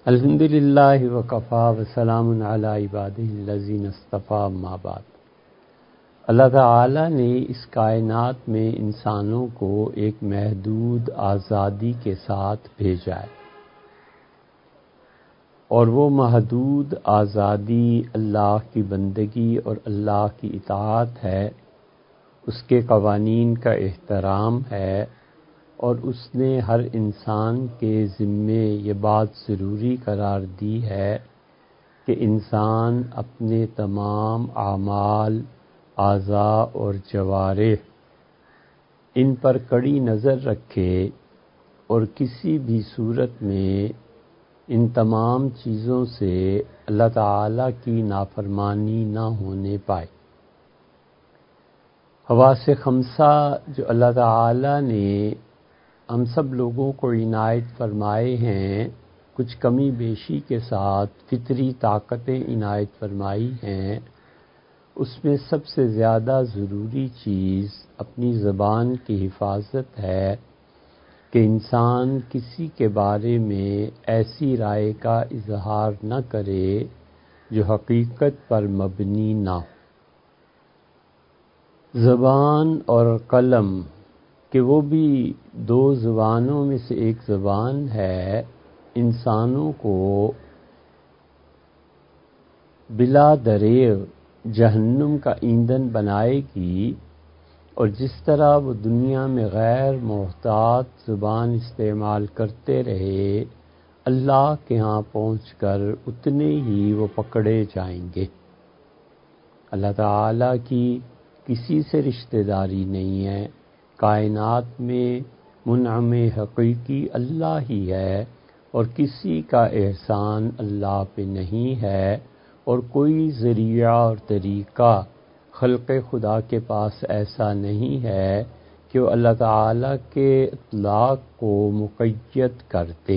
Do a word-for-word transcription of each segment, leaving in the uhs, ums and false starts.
الحمدللہ وکفا وسلام علی عبادہ الذین اصطفیٰ اما بعد۔ اللہ تعالی نے اس کائنات میں انسانوں کو ایک محدود آزادی کے ساتھ بھیجا ہے، اور وہ محدود آزادی اللہ کی بندگی اور اللہ کی اطاعت ہے، اس کے قوانین کا احترام ہے، اور اس نے ہر انسان کے ذمے یہ بات ضروری قرار دی ہے کہ انسان اپنے تمام اعمال، اعضاء اور جوارح ان پر کڑی نظر رکھے اور کسی بھی صورت میں ان تمام چیزوں سے اللہ تعالی کی نافرمانی نہ ہونے پائے۔ حواس خمسہ جو اللہ تعالی نے ہم سب لوگوں کو عنایت فرمائے ہیں، کچھ کمی بیشی کے ساتھ فطری طاقتیں عنایت فرمائی ہیں، اس میں سب سے زیادہ ضروری چیز اپنی زبان کی حفاظت ہے کہ انسان کسی کے بارے میں ایسی رائے کا اظہار نہ کرے جو حقیقت پر مبنی نہ ہو۔ زبان اور قلم کہ وہ بھی دو زبانوں میں سے ایک زبان ہے، انسانوں کو بلا دریغ جہنم کا ایندھن بنائے گی، اور جس طرح وہ دنیا میں غیر محتاط زبان استعمال کرتے رہے، اللہ کے ہاں پہنچ کر اتنے ہی وہ پکڑے جائیں گے۔ اللہ تعالیٰ کی کسی سے رشتہ داری نہیں ہے، کائنات میں منعم حقیقی اللہ ہی ہے، اور کسی کا احسان اللہ پہ نہیں ہے، اور کوئی ذریعہ اور طریقہ خلق خدا کے پاس ایسا نہیں ہے کہ وہ اللہ تعالی کے اطلاق کو مقید کر دے۔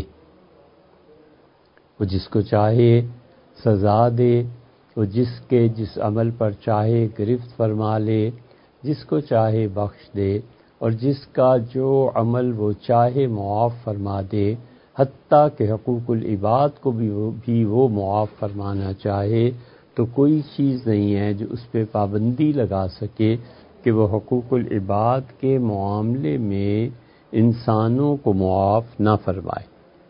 وہ جس کو چاہے سزا دے، وہ جس کے جس عمل پر چاہے گرفت فرما لے، جس کو چاہے بخش دے، اور جس کا جو عمل وہ چاہے معاف فرما دے، حتیٰ کہ حقوق العباد کو بھی وہ, بھی وہ معاف فرمانا چاہے، تو کوئی چیز نہیں ہے جو اس پہ پابندی لگا سکے کہ وہ حقوق العباد کے معاملے میں انسانوں کو معاف نہ فرمائے۔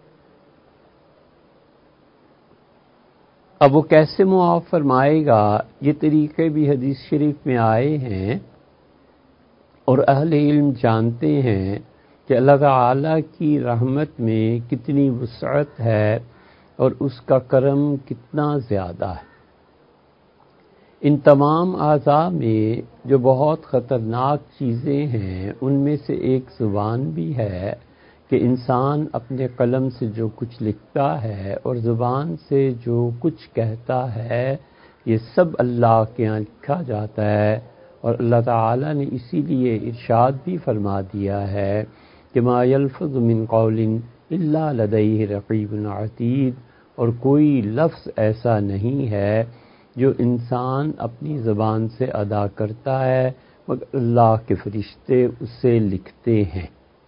اب وہ کیسے معاف فرمائے گا، یہ طریقے بھی حدیث شریف میں آئے ہیں، اور اہل علم جانتے ہیں کہ اللہ تعالی کی رحمت میں کتنی وسعت ہے اور اس کا کرم کتنا زیادہ ہے۔ ان تمام اعضاء میں جو بہت خطرناک چیزیں ہیں، ان میں سے ایک زبان بھی ہے کہ انسان اپنے قلم سے جو کچھ لکھتا ہے اور زبان سے جو کچھ کہتا ہے، یہ سب اللہ کے ہاں لکھا جاتا ہے، اور اللہ تعالی نے اسی لیے ارشاد بھی فرما دیا ہے کہ ما یلفظ من قول الا لدیہ رقیب عتید، اور کوئی لفظ ایسا نہیں ہے جو انسان اپنی زبان سے ادا کرتا ہے مگر اللہ کے فرشتے اسے لکھتے ہیں۔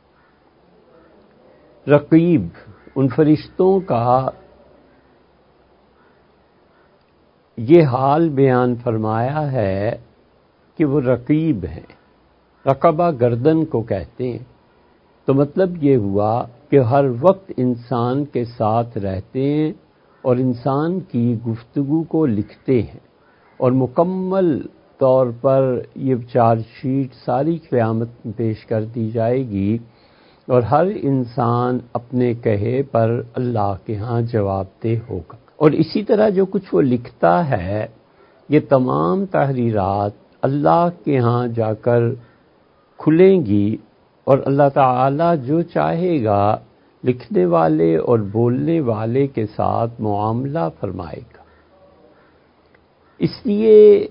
رقیب، ان فرشتوں کا یہ حال بیان فرمایا ہے کہ وہ رقیب ہیں۔ رقبہ گردن کو کہتے ہیں، تو مطلب یہ ہوا کہ ہر وقت انسان کے ساتھ رہتے ہیں اور انسان کی گفتگو کو لکھتے ہیں، اور مکمل طور پر یہ چارج شیٹ ساری قیامت میں پیش کر دی جائے گی، اور ہر انسان اپنے کہے پر اللہ کے ہاں جواب دہ ہوگا۔ اور اسی طرح جو کچھ وہ لکھتا ہے، یہ تمام تحریرات اللہ کے ہاں جا کر کھلیں گی، اور اللہ تعالی جو چاہے گا لکھنے والے اور بولنے والے کے ساتھ معاملہ فرمائے گا۔ اس لیے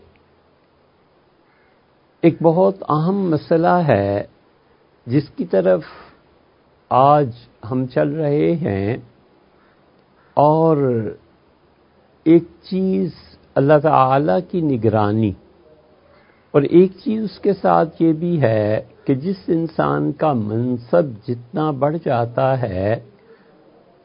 ایک بہت اہم مسئلہ ہے جس کی طرف آج ہم چل رہے ہیں، اور ایک چیز اللہ تعالی کی نگرانی، اور ایک چیز اس کے ساتھ یہ بھی ہے کہ جس انسان کا منصب جتنا بڑھ جاتا ہے،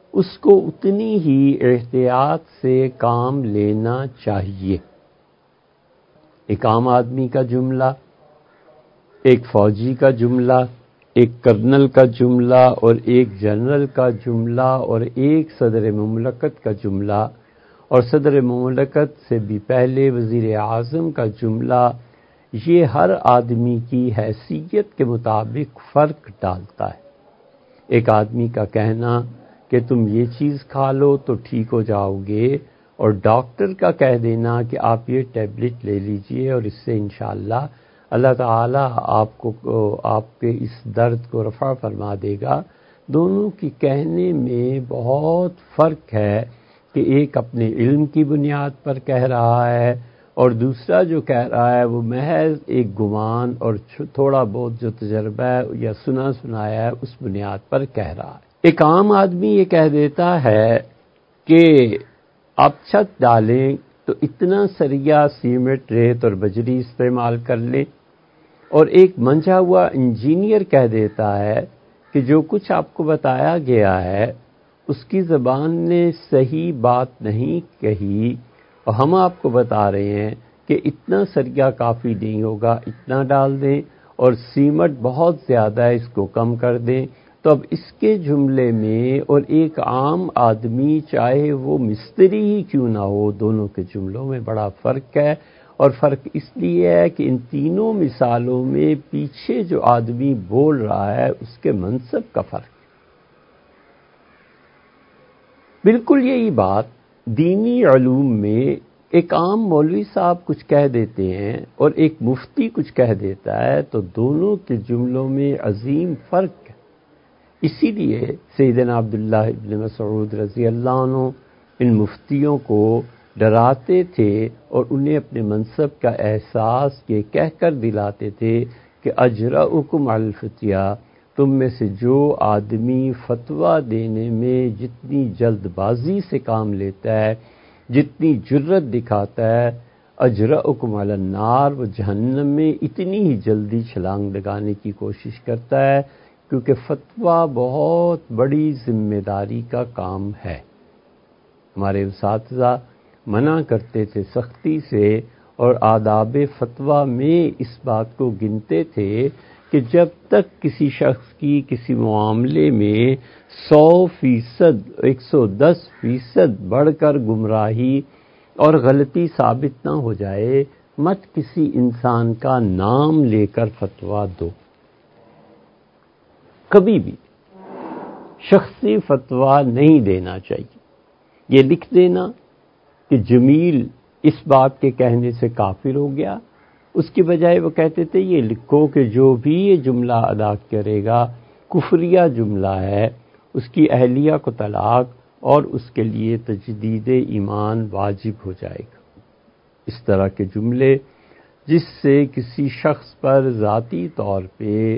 اس کو اتنی ہی احتیاط سے کام لینا چاہیے۔ ایک عام آدمی کا جملہ، ایک فوجی کا جملہ، ایک کرنل کا جملہ اور ایک جنرل کا جملہ اور ایک صدر مملکت کا جملہ اور صدر مملکت سے بھی پہلے وزیر اعظم کا جملہ، یہ ہر آدمی کی حیثیت کے مطابق فرق ڈالتا ہے۔ ایک آدمی کا کہنا کہ تم یہ چیز کھا لو تو ٹھیک ہو جاؤ گے، اور ڈاکٹر کا کہہ دینا کہ آپ یہ ٹیبلٹ لے لیجئے اور اس سے انشاءاللہ اللہ تعالیٰ آپ کو آپ کے اس درد کو رفع فرما دے گا، دونوں کی کہنے میں بہت فرق ہے کہ ایک اپنے علم کی بنیاد پر کہہ رہا ہے اور دوسرا جو کہہ رہا ہے وہ محض ایک گمان اور تھوڑا بہت جو تجربہ ہے یا سنا سنایا ہے اس بنیاد پر کہہ رہا ہے۔ ایک عام آدمی یہ کہہ دیتا ہے کہ آپ چھت ڈالیں تو اتنا سریا سیمنٹ ریت اور بجری استعمال کر لیں، اور ایک منجھا ہوا انجینئر کہہ دیتا ہے کہ جو کچھ آپ کو بتایا گیا ہے اس کی زبان نے صحیح بات نہیں کہی، اور ہم آپ کو بتا رہے ہیں کہ اتنا سریا کافی نہیں ہوگا، اتنا ڈال دیں، اور سیمنٹ بہت زیادہ ہے اس کو کم کر دیں۔ تو اب اس کے جملے میں اور ایک عام آدمی چاہے وہ مستری ہی کیوں نہ ہو، دونوں کے جملوں میں بڑا فرق ہے، اور فرق اس لیے ہے کہ ان تینوں مثالوں میں پیچھے جو آدمی بول رہا ہے اس کے منصب کا فرق ہے۔ بالکل یہی بات دینی علوم میں ایک عام مولوی صاحب کچھ کہہ دیتے ہیں اور ایک مفتی کچھ کہہ دیتا ہے تو دونوں کے جملوں میں عظیم فرق ہے۔ اسی لیے سیدنا عبداللہ ابن مسعود رضی اللہ عنہ ان مفتیوں کو ڈراتے تھے اور انہیں اپنے منصب کا احساس یہ کہہ کر دلاتے تھے کہ اجرؤکم علی الفتیہ، تم میں سے جو آدمی فتویٰ دینے میں جتنی جلد بازی سے کام لیتا ہے، جتنی جرت دکھاتا ہے، اجرؤکم علی النار، وہ جہنم میں اتنی ہی جلدی چھلانگ لگانے کی کوشش کرتا ہے، کیونکہ فتویٰ بہت بڑی ذمہ داری کا کام ہے۔ ہمارے اساتذہ منع کرتے تھے سختی سے، اور آداب فتویٰ میں اس بات کو گنتے تھے کہ جب تک کسی شخص کی کسی معاملے میں سو فیصد ایک سو دس فیصد بڑھ کر گمراہی اور غلطی ثابت نہ ہو جائے، مت کسی انسان کا نام لے کر فتویٰ دو۔ کبھی بھی شخصی فتویٰ نہیں دینا چاہیے۔ یہ لکھ دینا کہ جمیل اس بات کے کہنے سے کافر ہو گیا، اس کی بجائے وہ کہتے تھے یہ لکھو کہ جو بھی یہ جملہ ادا کرے گا کفریہ جملہ ہے، اس کی اہلیہ کو طلاق اور اس کے لیے تجدید ایمان واجب ہو جائے گا۔ اس طرح کے جملے جس سے کسی شخص پر ذاتی طور پہ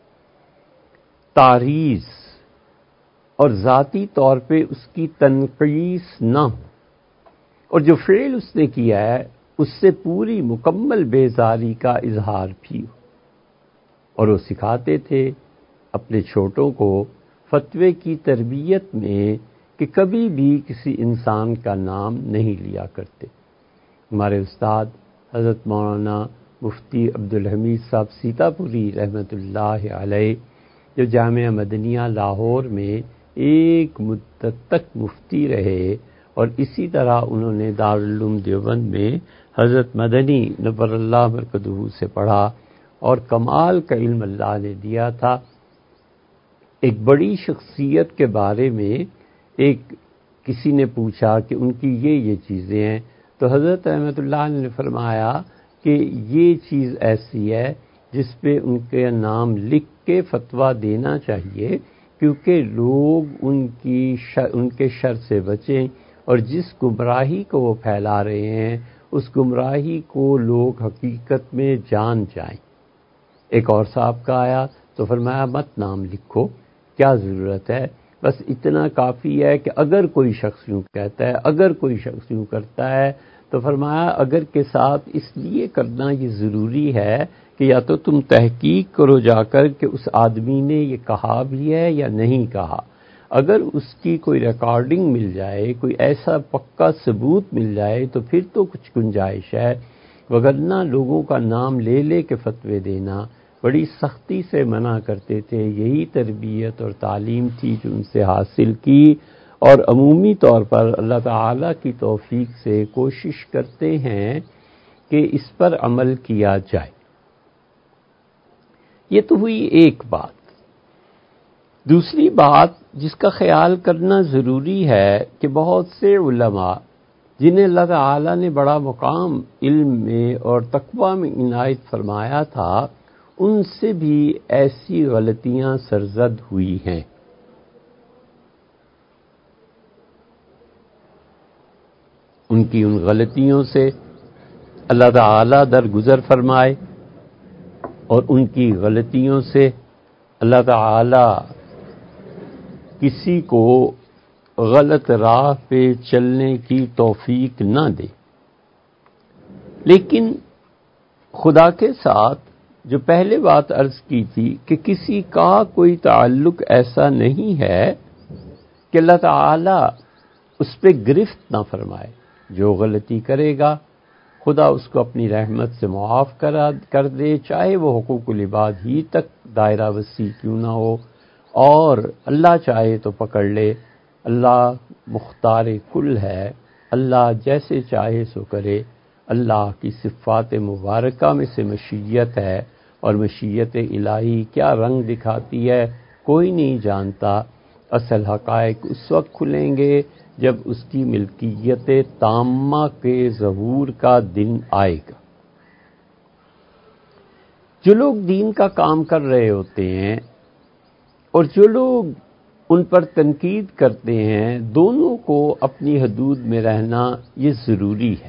تعریض اور ذاتی طور پہ اس کی تنقیص نہ ہو، اور جو فعل اس نے کیا ہے اس سے پوری مکمل بیزاری کا اظہار بھی ہو۔ اور وہ سکھاتے تھے اپنے چھوٹوں کو فتوے کی تربیت میں کہ کبھی بھی کسی انسان کا نام نہیں لیا کرتے۔ ہمارے استاد حضرت مولانا مفتی عبدالحمید صاحب سیتا پوری رحمۃ اللہ علیہ، جو جامعہ مدنیہ لاہور میں ایک مدت تک مفتی رہے، اور اسی طرح انہوں نے دارالعلوم دیوبند میں حضرت مدنی نور اللہ مرکزہ سے پڑھا اور کمال کا علم اللہ نے دیا تھا۔ ایک بڑی شخصیت کے بارے میں ایک کسی نے پوچھا کہ ان کی یہ یہ چیزیں ہیں، تو حضرت رحمۃ اللہ نے فرمایا کہ یہ چیز ایسی ہے جس پہ ان کے نام لکھ کے فتویٰ دینا چاہیے، کیونکہ لوگ ان کی شر ان کے شر سے بچیں، اور جس گمراہی کو وہ پھیلا رہے ہیں اس گمراہی کو لوگ حقیقت میں جان جائیں۔ ایک اور صاحب کا آیا تو فرمایا مت نام لکھو، کیا ضرورت ہے، بس اتنا کافی ہے کہ اگر کوئی شخص یوں کہتا ہے، اگر کوئی شخص یوں کرتا ہے، تو فرمایا اگر کے ساتھ اس لیے کرنا یہ ضروری ہے کہ یا تو تم تحقیق کرو جا کر کہ اس آدمی نے یہ کہا بھی ہے یا نہیں کہا، اگر اس کی کوئی ریکارڈنگ مل جائے، کوئی ایسا پکا ثبوت مل جائے تو پھر تو کچھ گنجائش ہے، وگرنہ لوگوں کا نام لے لے کے فتوے دینا بڑی سختی سے منع کرتے تھے۔ یہی تربیت اور تعلیم تھی جو ان سے حاصل کی، اور عمومی طور پر اللہ تعالی کی توفیق سے کوشش کرتے ہیں کہ اس پر عمل کیا جائے۔ یہ تو ہوئی ایک بات۔ دوسری بات جس کا خیال کرنا ضروری ہے کہ بہت سے علماء جنہیں اللہ تعالی نے بڑا مقام علم میں اور تقوی میں عنایت فرمایا تھا، ان سے بھی ایسی غلطیاں سرزد ہوئی ہیں۔ ان کی ان غلطیوں سے اللہ تعالی درگزر فرمائے، اور ان کی غلطیوں سے اللہ تعالی کسی کو غلط راہ پہ چلنے کی توفیق نہ دے۔ لیکن خدا کے ساتھ جو پہلے بات عرض کی تھی کہ کسی کا کوئی تعلق ایسا نہیں ہے کہ اللہ تعالی اس پہ گرفت نہ فرمائے۔ جو غلطی کرے گا خدا اس کو اپنی رحمت سے معاف کرا کر دے، چاہے وہ حقوق العباد ہی تک دائرہ وسیع کیوں نہ ہو، اور اللہ چاہے تو پکڑ لے۔ اللہ مختار کل ہے، اللہ جیسے چاہے سو کرے۔ اللہ کی صفات مبارکہ میں سے مشیت ہے، اور مشیت الہی کیا رنگ دکھاتی ہے کوئی نہیں جانتا۔ اصل حقائق اس وقت کھلیں گے جب اس کی ملکیت تامہ کے ظہور کا دن آئے گا۔ جو لوگ دین کا کام کر رہے ہوتے ہیں اور جو لوگ ان پر تنقید کرتے ہیں، دونوں کو اپنی حدود میں رہنا یہ ضروری ہے۔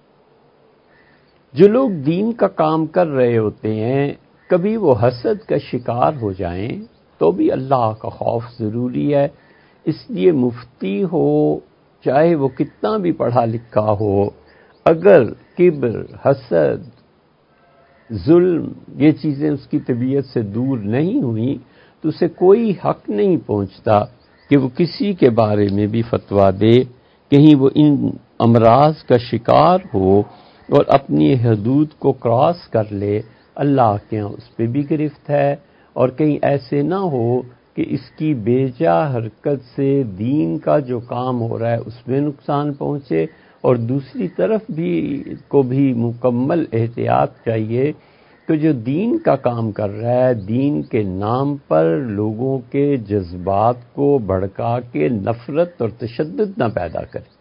جو لوگ دین کا کام کر رہے ہوتے ہیں، کبھی وہ حسد کا شکار ہو جائیں تو بھی اللہ کا خوف ضروری ہے۔ اس لیے مفتی ہو، چاہے وہ کتنا بھی پڑھا لکھا ہو، اگر کبر، حسد، ظلم یہ چیزیں اس کی طبیعت سے دور نہیں ہوئیں تو اسے کوئی حق نہیں پہنچتا کہ وہ کسی کے بارے میں بھی فتویٰ دے۔ کہیں وہ ان امراض کا شکار ہو اور اپنی حدود کو کراس کر لے، اللہ کے ہاں اس پہ بھی گرفت ہے، اور کہیں ایسے نہ ہو کہ اس کی بے جا حرکت سے دین کا جو کام ہو رہا ہے اس میں نقصان پہنچے، اور دوسری طرف بھی کو بھی مکمل احتیاط چاہیے کہ جو دین کا کام کر رہا ہے، دین کے نام پر لوگوں کے جذبات کو بھڑکا کے نفرت اور تشدد نہ پیدا کرے،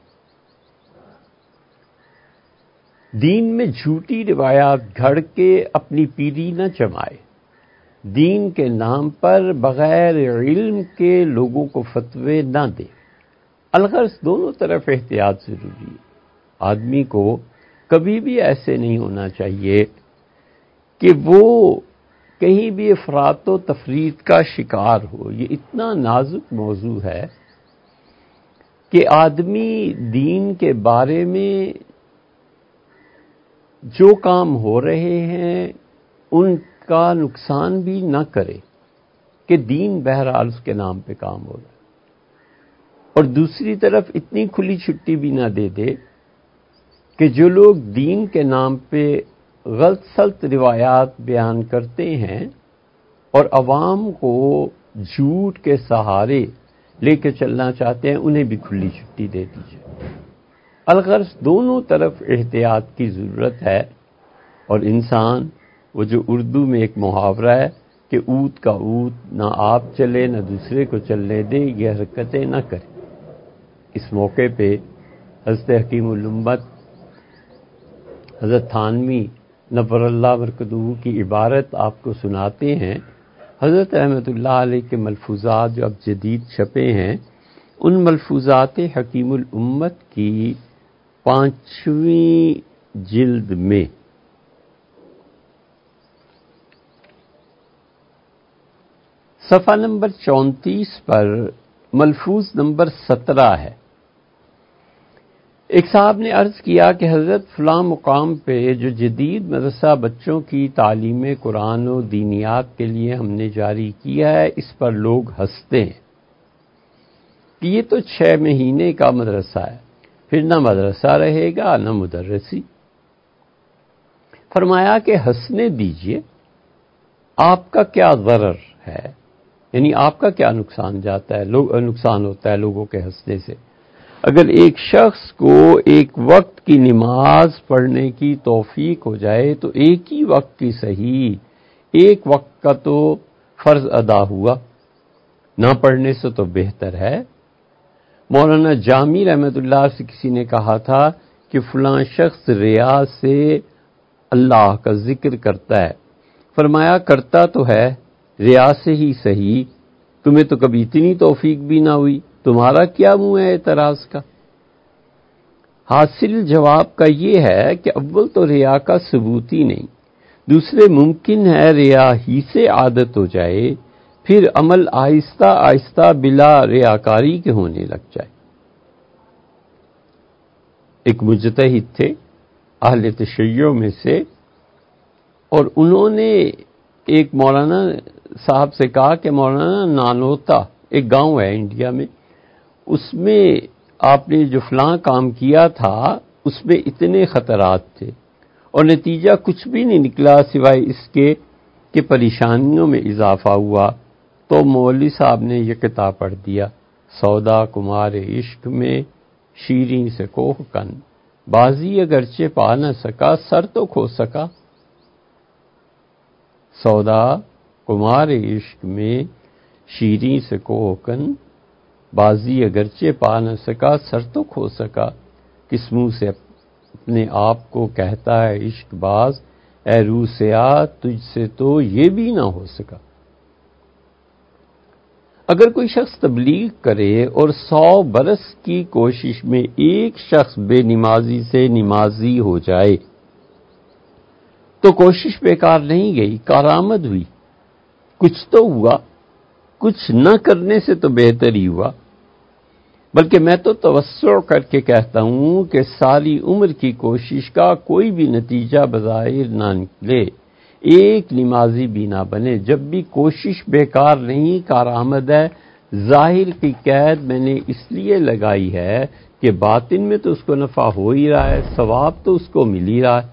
دین میں جھوٹی روایات گھڑ کے اپنی پیری نہ جمائے، دین کے نام پر بغیر علم کے لوگوں کو فتوے نہ دے۔ الغرض دونوں طرف احتیاط ضروری ہے۔ آدمی کو کبھی بھی ایسے نہیں ہونا چاہیے کہ وہ کہیں بھی افراط و تفریط کا شکار ہو۔ یہ اتنا نازک موضوع ہے کہ آدمی دین کے بارے میں جو کام ہو رہے ہیں ان کا نقصان بھی نہ کرے کہ دین بہرحال اس کے نام پہ کام ہو رہا ہے، اور دوسری طرف اتنی کھلی چھٹی بھی نہ دے دے کہ جو لوگ دین کے نام پہ غلط سلط روایات بیان کرتے ہیں اور عوام کو جھوٹ کے سہارے لے کے چلنا چاہتے ہیں، انہیں بھی کھلی چھٹی دے دیجیے۔ الغرض دونوں طرف احتیاط کی ضرورت ہے، اور انسان وہ جو اردو میں ایک محاورہ ہے کہ اونٹ کا اونٹ نہ آپ چلے نہ دوسرے کو چلنے دے، یہ حرکتیں نہ کرے۔ اس موقع پہ حضرت حکیم الامت حضرت تھانوی نور اللہ برکتہ کی عبارت آپ کو سناتے ہیں۔ حضرت رحمۃ اللہ علیہ کے ملفوظات جو اب جدید چھپے ہیں، ان ملفوظات حکیم الامت کی پانچویں جلد میں صفحہ نمبر چونتیس پر ملفوظ نمبر سترہ ہے۔ ایک صاحب نے عرض کیا کہ حضرت فلاں مقام پہ جو جدید مدرسہ بچوں کی تعلیم قرآن و دینیات کے لیے ہم نے جاری کیا ہے، اس پر لوگ ہنستے ہیں۔ کہ یہ تو چھ مہینے کا مدرسہ ہے، پھر نہ مدرسہ رہے گا نہ مدرسی۔ فرمایا کہ ہنسنے دیجئے، آپ کا کیا ضرر ہے، یعنی آپ کا کیا نقصان جاتا ہے، لوگ نقصان ہوتا ہے لوگوں کے ہنسنے سے۔ اگر ایک شخص کو ایک وقت کی نماز پڑھنے کی توفیق ہو جائے تو ایک ہی وقت کی صحیح، ایک وقت کا تو فرض ادا ہوا، نہ پڑھنے سے تو بہتر ہے۔ مولانا جامی رحمت اللہ سے کسی نے کہا تھا کہ فلاں شخص ریا سے اللہ کا ذکر کرتا ہے، فرمایا کرتا تو ہے ریا سے ہی صحیح، تمہیں تو کبھی اتنی توفیق بھی نہ ہوئی، تمہارا کیا منہ ہے اعتراض کا؟ حاصل جواب کا یہ ہے کہ اول تو ریا کا ثبوت ہی نہیں، دوسرے ممکن ہے ریا ہی سے عادت ہو جائے، پھر عمل آہستہ آہستہ بلا ریاکاری کے ہونے لگ جائے۔ ایک مجتہد تھے اہل تشیع میں سے، اور انہوں نے ایک مولانا صاحب سے کہا کہ مولانا نانوتا ایک گاؤں ہے انڈیا میں، اس میں آپ نے جو فلاں کام کیا تھا اس میں اتنے خطرات تھے اور نتیجہ کچھ بھی نہیں نکلا سوائے اس کے کہ پریشانیوں میں اضافہ ہوا۔ تو مولوی صاحب نے یہ کتاب پڑھ دیا، سودا کمار عشق میں شیریں سے کوہ کن، بازی اگرچہ پا نہ سکا سر تو کھو سکا۔ سودا کمار عشق میں شیریں سے کوہ کن، بازی اگرچہ پا نہ سکا سر تو کھو سکا۔ کس منہ سے اپنے آپ کو کہتا ہے عشق باز، اے روح سیاہ تجھ سے تو یہ بھی نہ ہو سکا۔ اگر کوئی شخص تبلیغ کرے اور سو برس کی کوشش میں ایک شخص بے نمازی سے نمازی ہو جائے تو کوشش بیکار نہیں گئی، کارآمد ہوئی، کچھ تو ہوا، کچھ نہ کرنے سے تو بہتر ہی ہوا۔ بلکہ میں تو توسع کر کے کہتا ہوں کہ ساری عمر کی کوشش کا کوئی بھی نتیجہ بظاہر نہ نکلے، ایک نمازی بھی نہ بنے، جب بھی کوشش بیکار نہیں کارآمد ہے، ظاہر کی قید میں نے اس لیے لگائی ہے کہ باطن میں تو اس کو نفع ہو ہی رہا ہے، ثواب تو اس کو مل ہی رہا ہے۔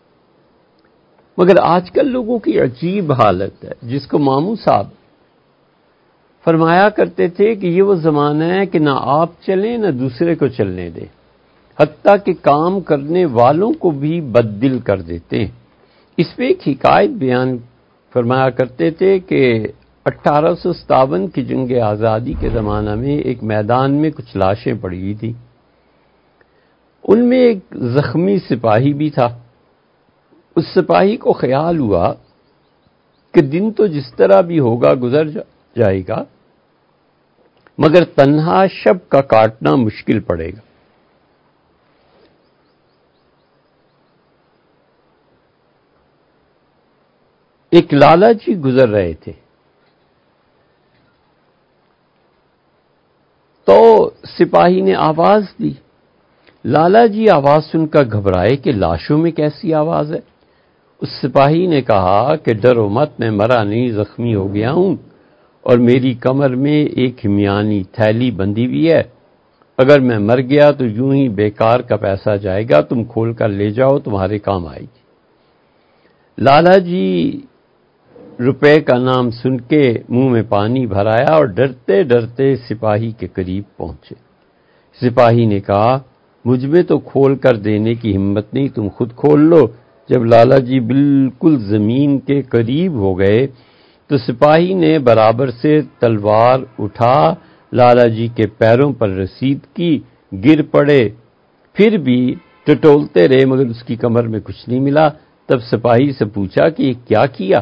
مگر آج کل لوگوں کی عجیب حالت ہے، جس کو ماموں صاحب فرمایا کرتے تھے کہ یہ وہ زمانہ ہے کہ نہ آپ چلیں نہ دوسرے کو چلنے دیں، حتیٰ کہ کام کرنے والوں کو بھی بددل کر دیتے ہیں۔ اس پہ ایک حکایت بیان فرمایا کرتے تھے کہ اٹھارہ سو ستاون کی جنگ آزادی کے زمانہ میں ایک میدان میں کچھ لاشیں پڑی ہوئی تھیں، ان میں ایک زخمی سپاہی بھی تھا۔ اس سپاہی کو خیال ہوا کہ دن تو جس طرح بھی ہوگا گزر جائے گا، مگر تنہا شب کا کاٹنا مشکل پڑے گا۔ ایک لالا جی گزر رہے تھے تو سپاہی نے آواز دی، لالا جی آواز سن کر گھبرائے کہ لاشوں میں کیسی آواز ہے۔ اس سپاہی نے کہا کہ ڈرو مت، میں مرا نہیں، زخمی ہو گیا ہوں اور میری کمر میں ایک ہمیانی تھیلی بندھی ہوئی ہے، اگر میں مر گیا تو یوں ہی بیکار کا پیسہ جائے گا، تم کھول کر لے جاؤ، تمہارے کام آئے گی۔ لالا جی روپے کا نام سن کے منہ میں پانی بھرایا اور ڈرتے ڈرتے سپاہی کے قریب پہنچے۔ سپاہی نے کہا مجھ میں تو کھول کر دینے کی ہمت نہیں، تم خود کھول لو۔ جب لالا جی بالکل زمین کے قریب ہو گئے تو سپاہی نے برابر سے تلوار اٹھا لالا جی کے پیروں پر رسید کی، گر پڑے، پھر بھی ٹٹولتے رہے مگر اس کی کمر میں کچھ نہیں ملا۔ تب سپاہی سے پوچھا کہ یہ کیا کیا؟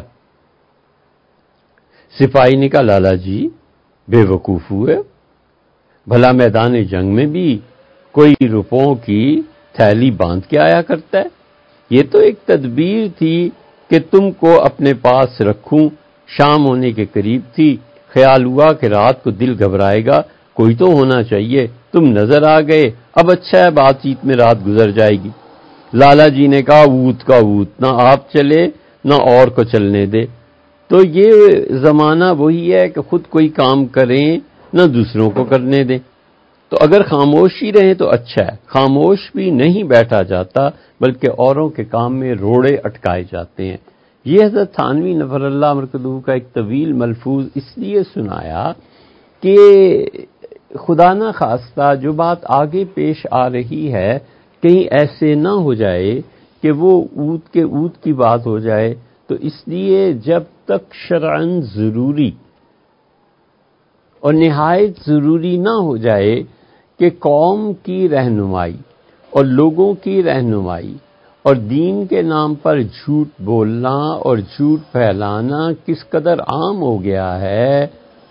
سپاہی نے کہا لالا جی بے وقوف ہوئے، بھلا میدان جنگ میں بھی کوئی روپوں کی تھیلی باندھ کے آیا کرتا ہے، یہ تو ایک تدبیر تھی کہ تم کو اپنے پاس رکھوں۔ شام ہونے کے قریب تھی، خیال ہوا کہ رات کو دل گھبرائے گا، کوئی تو ہونا چاہیے، تم نظر آ گئے، اب اچھا ہے بات چیت میں رات گزر جائے گی۔ لالا جی نے کہا اوت کا اوت، نہ آپ چلے نہ اور کو چلنے دے۔ تو یہ زمانہ وہی ہے کہ خود کوئی کام کریں نہ دوسروں کو کرنے دیں۔ تو اگر خاموشی رہیں تو اچھا ہے، خاموش بھی نہیں بیٹھا جاتا بلکہ اوروں کے کام میں روڑے اٹکائے جاتے ہیں۔ یہ حضرت تھانوی نفر اللہ مرکزہ کا ایک طویل ملفوظ اس لیے سنایا کہ خدا نہ خواستہ جو بات آگے پیش آ رہی ہے کہیں ایسے نہ ہو جائے کہ وہ اود کے اود کی بات ہو جائے، تو اس لیے جب تک شرعاً ضروری اور نہایت ضروری نہ ہو جائے کہ قوم کی رہنمائی اور لوگوں کی رہنمائی اور دین کے نام پر جھوٹ بولنا اور جھوٹ پھیلانا کس قدر عام ہو گیا ہے،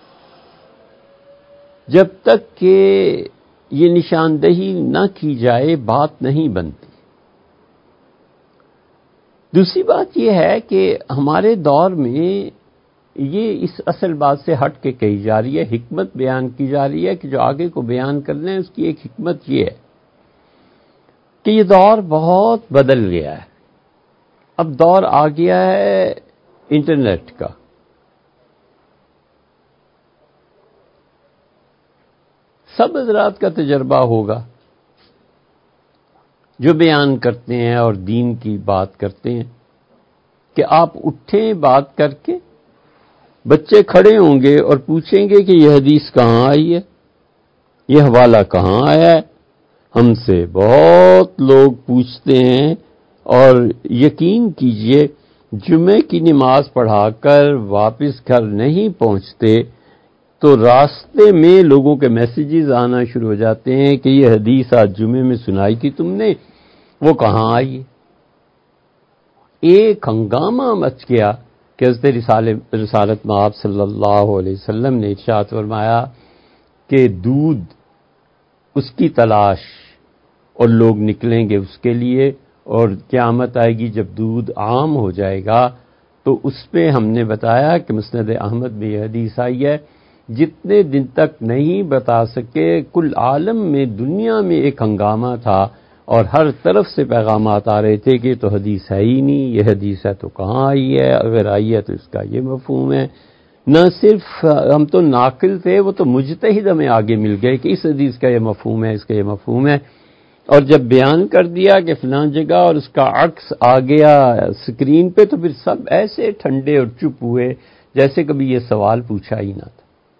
جب تک کہ یہ نشاندہی نہ کی جائے بات نہیں بنتی۔ دوسری بات یہ ہے کہ ہمارے دور میں یہ اس اصل بات سے ہٹ کے کہی جا رہی ہے، حکمت بیان کی جا رہی ہے کہ جو آگے کو بیان کرنا ہے اس کی ایک حکمت یہ ہے کہ یہ دور بہت بدل گیا ہے۔ اب دور آ گیا ہے انٹرنیٹ کا۔ سب حضرات کا تجربہ ہوگا جو بیان کرتے ہیں اور دین کی بات کرتے ہیں کہ آپ اٹھیں بات کر کے، بچے کھڑے ہوں گے اور پوچھیں گے کہ یہ حدیث کہاں آئی ہے، یہ حوالہ کہاں آیا ہے۔ ہم سے بہت لوگ پوچھتے ہیں، اور یقین کیجئے جمعے کی نماز پڑھا کر واپس گھر نہیں پہنچتے تو راستے میں لوگوں کے میسیجز آنا شروع ہو جاتے ہیں کہ یہ حدیث آج جمعے میں سنائی تھی تم نے، وہ کہاں آئی ہے۔ ایک ہنگامہ مچ گیا کہ حضرت رسالت مآب صلی اللہ علیہ وسلم نے ارشاد فرمایا کہ دودھ اس کی تلاش اور لوگ نکلیں گے اس کے لیے، اور قیامت آئے گی جب دودھ عام ہو جائے گا تو اس پہ ہم نے بتایا کہ مسند احمد میں یہ حدیث آئی ہے، جتنے دن تک نہیں بتا سکے کل عالم میں دنیا میں ایک ہنگامہ تھا اور ہر طرف سے پیغامات آ رہے تھے کہ تو حدیث ہے ہی نہیں، یہ حدیث ہے تو کہاں آئی ہے، اگر آئی ہے تو اس کا یہ مفہوم ہے۔ نہ صرف ہم تو ناقل تھے، وہ تو مجتہد ہمیں آگے مل گئے کہ اس حدیث کا یہ مفہوم ہے، اس کا یہ مفہوم ہے، اور جب بیان کر دیا کہ فلاں جگہ اور اس کا عکس آ گیا اسکرین پہ تو پھر سب ایسے ٹھنڈے اور چپ ہوئے جیسے کبھی یہ سوال پوچھا ہی نہ تھا۔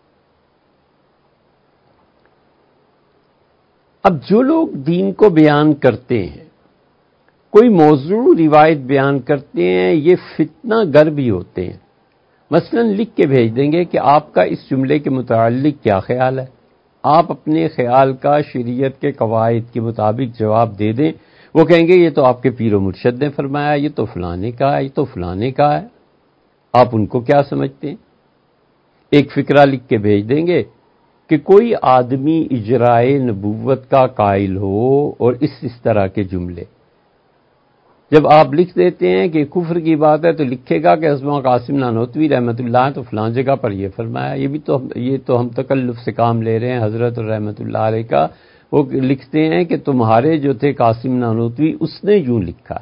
اب جو لوگ دین کو بیان کرتے ہیں، کوئی موضوع روایت بیان کرتے ہیں، یہ فتنہ گر بھی ہوتے ہیں۔ مثلا لکھ کے بھیج دیں گے کہ آپ کا اس جملے کے متعلق کیا خیال ہے، آپ اپنے خیال کا شریعت کے قواعد کے مطابق جواب دے دیں۔ وہ کہیں گے یہ تو آپ کے پیر و مرشد نے فرمایا، یہ تو فلاں نے کہا، یہ تو فلاں نے کہا ہے، آپ ان کو کیا سمجھتے ہیں؟ ایک فقرہ لکھ کے بھیج دیں گے کہ کوئی آدمی اجرائے نبوت کا قائل ہو اور اس اس طرح کے جملے، جب آپ لکھ دیتے ہیں کہ کفر کی بات ہے تو لکھے گا کہ حضرت قاسم نانوتوی رحمۃ اللہ تو فلاں جگہ پر یہ فرمایا، یہ بھی تو یہ تو ہم تکلف سے کام لے رہے ہیں حضرت رحمۃ اللہ علیہ کا۔ وہ لکھتے ہیں کہ تمہارے جو تھے قاسم نانوتوی اس نے یوں لکھا۔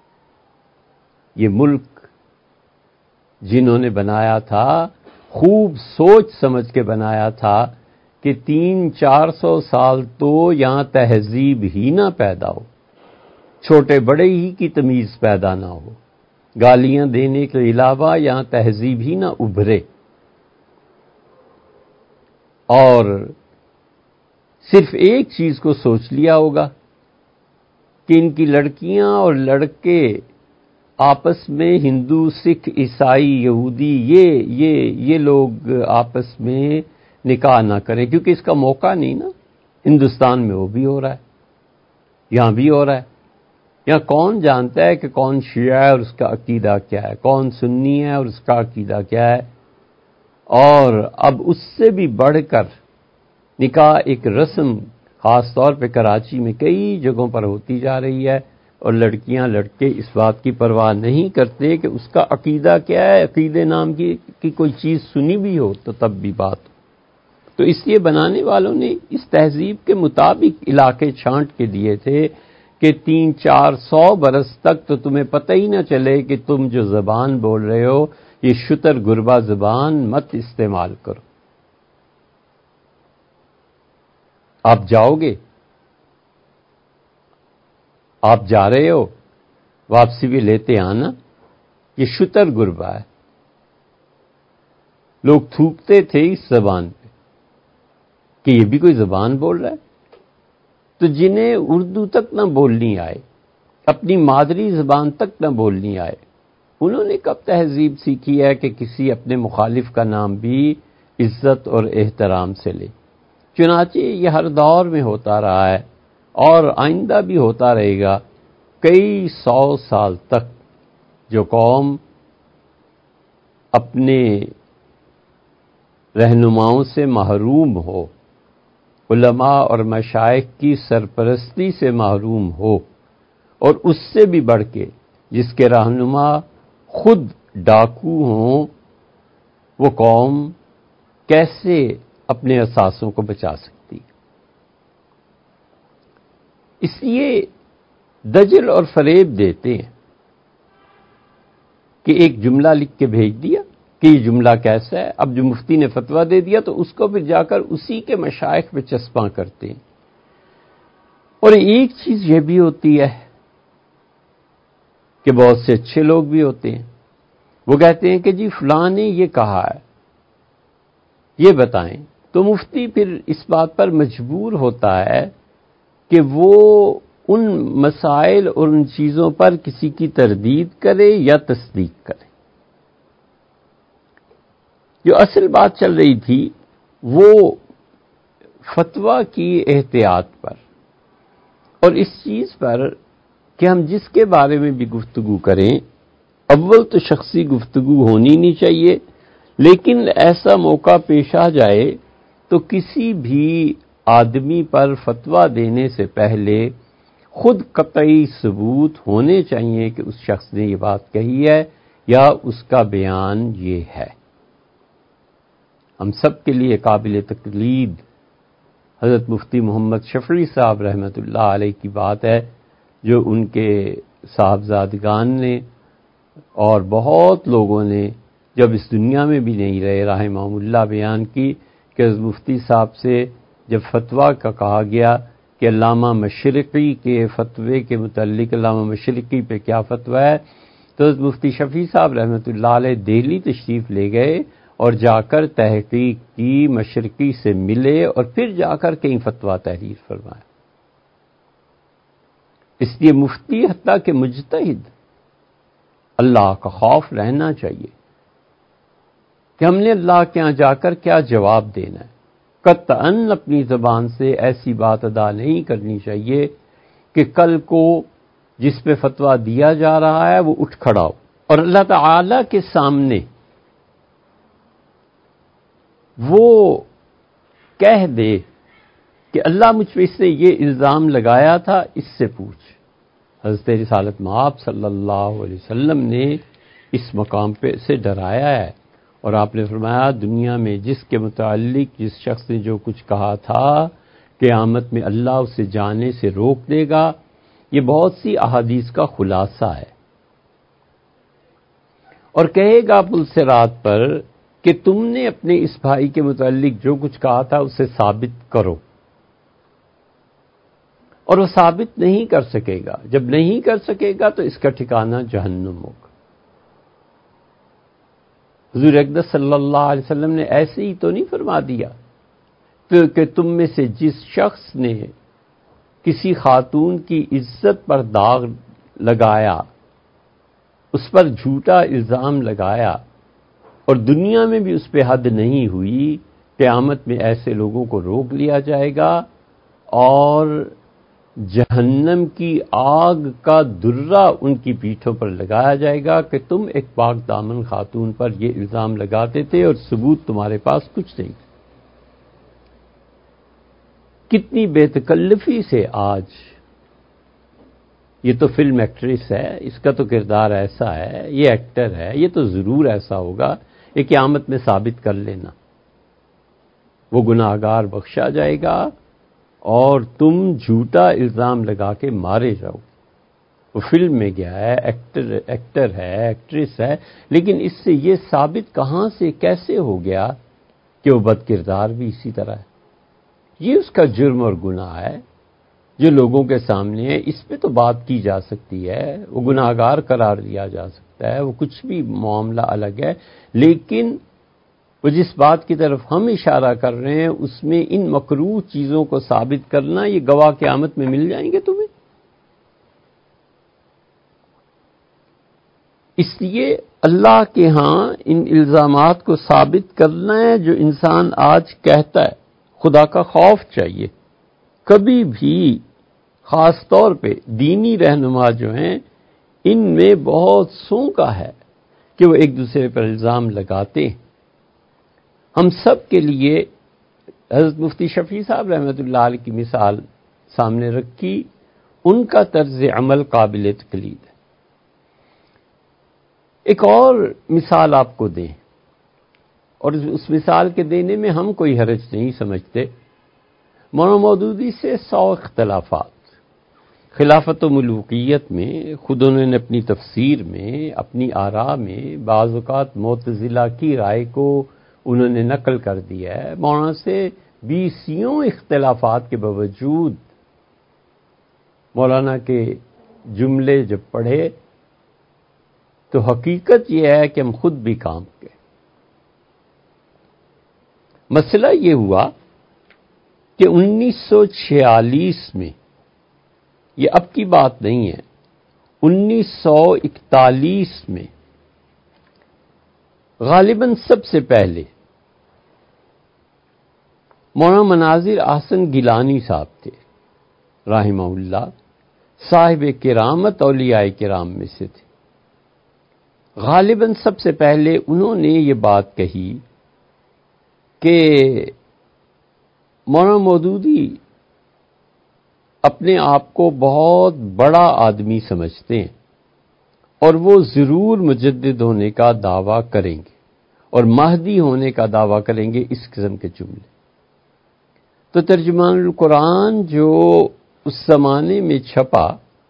یہ ملک جنہوں نے بنایا تھا خوب سوچ سمجھ کے بنایا تھا کہ تین چار سو سال تو یہاں تہذیب ہی نہ پیدا ہو، چھوٹے بڑے ہی کی تمیز پیدا نہ ہو، گالیاں دینے کے علاوہ یہاں تہذیب ہی نہ ابھرے، اور صرف ایک چیز کو سوچ لیا ہوگا کہ ان کی لڑکیاں اور لڑکے آپس میں ہندو، سکھ، عیسائی، یہودی یہ یہ یہ لوگ آپس میں نکاح نہ کریں، کیونکہ اس کا موقع نہیں نا۔ ہندوستان میں وہ بھی ہو رہا ہے، یہاں بھی ہو رہا ہے۔ یہاں کون جانتا ہے کہ کون شیعہ ہے اور اس کا عقیدہ کیا ہے، کون سنی ہے اور اس کا عقیدہ کیا ہے؟ اور اب اس سے بھی بڑھ کر نکاح ایک رسم خاص طور پہ کراچی میں کئی جگہوں پر ہوتی جا رہی ہے، اور لڑکیاں لڑکے اس بات کی پرواہ نہیں کرتے کہ اس کا عقیدہ کیا ہے۔ عقیدے نام کی کی کوئی چیز سنی بھی ہو تو تب بھی بات ہو۔ تو اس لیے بنانے والوں نے اس تہذیب کے مطابق علاقے چھانٹ کے دیے تھے کہ تین چار سو برس تک تو تمہیں پتہ ہی نہ چلے کہ تم جو زبان بول رہے ہو یہ شتر گربا زبان مت استعمال کرو۔ آپ جاؤ گے؟ آپ جا رہے ہو؟ واپسی بھی لیتے آنا۔ یہ شتر گربا ہے۔ لوگ تھوکتے تھے اس زبان پہ کہ یہ بھی کوئی زبان بول رہا ہے۔ تو جنہیں اردو تک نہ بولنی آئے، اپنی مادری زبان تک نہ بولنی آئے، انہوں نے کب تہذیب سیکھی ہے کہ کسی اپنے مخالف کا نام بھی عزت اور احترام سے لے؟ چنانچہ یہ ہر دور میں ہوتا رہا ہے اور آئندہ بھی ہوتا رہے گا۔ کئی سو سال تک جو قوم اپنے رہنماؤں سے محروم ہو، علماء اور مشائخ کی سرپرستی سے محروم ہو، اور اس سے بھی بڑھ کے جس کے رہنما خود ڈاکو ہوں، وہ قوم کیسے اپنے اثاثوں کو بچا سکتی؟ اس لیے دجل اور فریب دیتے ہیں کہ ایک جملہ لکھ کے بھیج دیا کہ یہ جملہ کیسا ہے، اب جو مفتی نے فتویٰ دے دیا تو اس کو پھر جا کر اسی کے مشائخ پہ چسپاں کرتے ہیں۔ اور ایک چیز یہ بھی ہوتی ہے کہ بہت سے اچھے لوگ بھی ہوتے ہیں، وہ کہتے ہیں کہ جی فلاں نے یہ کہا ہے، یہ بتائیں، تو مفتی پھر اس بات پر مجبور ہوتا ہے کہ وہ ان مسائل اور ان چیزوں پر کسی کی تردید کرے یا تصدیق کرے۔ جو اصل بات چل رہی تھی وہ فتویٰ کی احتیاط پر، اور اس چیز پر کہ ہم جس کے بارے میں بھی گفتگو کریں، اول تو شخصی گفتگو ہونی نہیں چاہیے، لیکن ایسا موقع پیش آ جائے تو کسی بھی آدمی پر فتویٰ دینے سے پہلے خود قطعی ثبوت ہونے چاہیے کہ اس شخص نے یہ بات کہی ہے یا اس کا بیان یہ ہے۔ ہم سب کے لیے قابل تقلید حضرت مفتی محمد شفیع صاحب رحمۃ اللہ علیہ کی بات ہے، جو ان کے صاحبزادگان نے اور بہت لوگوں نے جب اس دنیا میں بھی نہیں رہے رحمہم اللہ بیان کی کہ حضرت مفتی صاحب سے جب فتویٰ کا کہا گیا کہ علامہ مشرقی کے فتوے کے متعلق علامہ مشرقی پہ کیا فتویٰ ہے، تو حضرت مفتی شفیع صاحب رحمۃ اللہ علیہ دہلی تشریف لے گئے اور جا کر تحقیق کی، مشرقی سے ملے اور پھر جا کر کہیں فتویٰ تحریر فرمایا۔ اس لیے مفتی حتیٰ کہ مجتہد اللہ کا خوف رہنا چاہیے کہ ہم نے اللہ کے ہاں جا کر کیا جواب دینا ہے۔ قطعاً اپنی زبان سے ایسی بات ادا نہیں کرنی چاہیے کہ کل کو جس پہ فتویٰ دیا جا رہا ہے وہ اٹھ کھڑا ہو اور اللہ تعالی کے سامنے وہ کہہ دے کہ اللہ مجھ پہ اس نے یہ الزام لگایا تھا، اس سے پوچھ۔ حضرت رسالت مآب صلی اللہ علیہ وسلم نے اس مقام پہ سے ڈرایا ہے، اور آپ نے فرمایا دنیا میں جس کے متعلق جس شخص نے جو کچھ کہا تھا قیامت میں اللہ اسے جانے سے روک دے گا۔ یہ بہت سی احادیث کا خلاصہ ہے، اور کہے گا پلصراط پر کہ تم نے اپنے اس بھائی کے متعلق جو کچھ کہا تھا اسے ثابت کرو، اور وہ ثابت نہیں کر سکے گا۔ جب نہیں کر سکے گا تو اس کا ٹھکانہ جہنم ہوگا۔ حضور اقدس صلی اللہ علیہ وسلم نے ایسے ہی تو نہیں فرما دیا کہ تم میں سے جس شخص نے کسی خاتون کی عزت پر داغ لگایا، اس پر جھوٹا الزام لگایا، اور دنیا میں بھی اس پہ حد نہیں ہوئی، قیامت میں ایسے لوگوں کو روک لیا جائے گا اور جہنم کی آگ کا درہ ان کی پیٹھوں پر لگایا جائے گا کہ تم ایک پاک دامن خاتون پر یہ الزام لگاتے تھے اور ثبوت تمہارے پاس کچھ نہیں۔ کتنی بے تکلفی سے آج یہ تو فلم ایکٹریس ہے، اس کا تو کردار ایسا ہے، یہ ایکٹر ہے، یہ تو ضرور ایسا ہوگا، یہ قیامت میں ثابت کر لینا، وہ گناہگار بخشا جائے گا اور تم جھوٹا الزام لگا کے مارے جاؤ۔ وہ فلم میں گیا ہے، ایکٹر ایکٹر ہے، ایکٹریس ہے، لیکن اس سے یہ ثابت کہاں سے کیسے ہو گیا کہ وہ بد کردار بھی اسی طرح ہے۔ یہ اس کا جرم اور گناہ ہے جو لوگوں کے سامنے ہے. اس پہ تو بات کی جا سکتی ہے، وہ گناہگار قرار دیا جا سکتا ہے، وہ کچھ بھی معاملہ الگ ہے. لیکن وہ جس بات کی طرف ہم اشارہ کر رہے ہیں اس میں ان مکروہ چیزوں کو ثابت کرنا، یہ گواہ قیامت میں مل جائیں گے تمہیں. اس لیے اللہ کے ہاں ان الزامات کو ثابت کرنا ہے جو انسان آج کہتا ہے. خدا کا خوف چاہیے. کبھی بھی خاص طور پہ دینی رہنما جو ہیں ان میں بہت سونکا ہے کہ وہ ایک دوسرے پر الزام لگاتے ہیں. ہم سب کے لیے حضرت مفتی شفیع صاحب رحمۃ اللہ علیہ کی مثال سامنے رکھی. ان کا طرز عمل قابل تقلید ہے. ایک اور مثال آپ کو دیں، اور اس مثال کے دینے میں ہم کوئی حرج نہیں سمجھتے. مولانا مودودی سے سو اختلافات خلافت و ملوکیت میں، خود انہوں نے اپنی تفسیر میں، اپنی آراء میں بعض اوقات معتزلہ کی رائے کو انہوں نے نقل کر دیا ہے. مولانا سے بیسیوں اختلافات کے باوجود مولانا کے جملے جب پڑھے تو حقیقت یہ ہے کہ ہم خود بھی کام کے. مسئلہ یہ ہوا کہ انیس سو چھیالیس میں، یہ اب کی بات نہیں ہے، انیس سو اکتالیس میں غالباً سب سے پہلے مولانا مناظر احسن گیلانی صاحب تھے رحمہ اللہ، صاحب کرامت اولیاء کرام میں سے تھے. غالباً سب سے پہلے انہوں نے یہ بات کہی کہ مولانا مودودی اپنے آپ کو بہت بڑا آدمی سمجھتے ہیں اور وہ ضرور مجدد ہونے کا دعویٰ کریں گے اور مہدی ہونے کا دعویٰ کریں گے. اس قسم کے جملے. تو ترجمان القرآن جو اس زمانے میں چھپا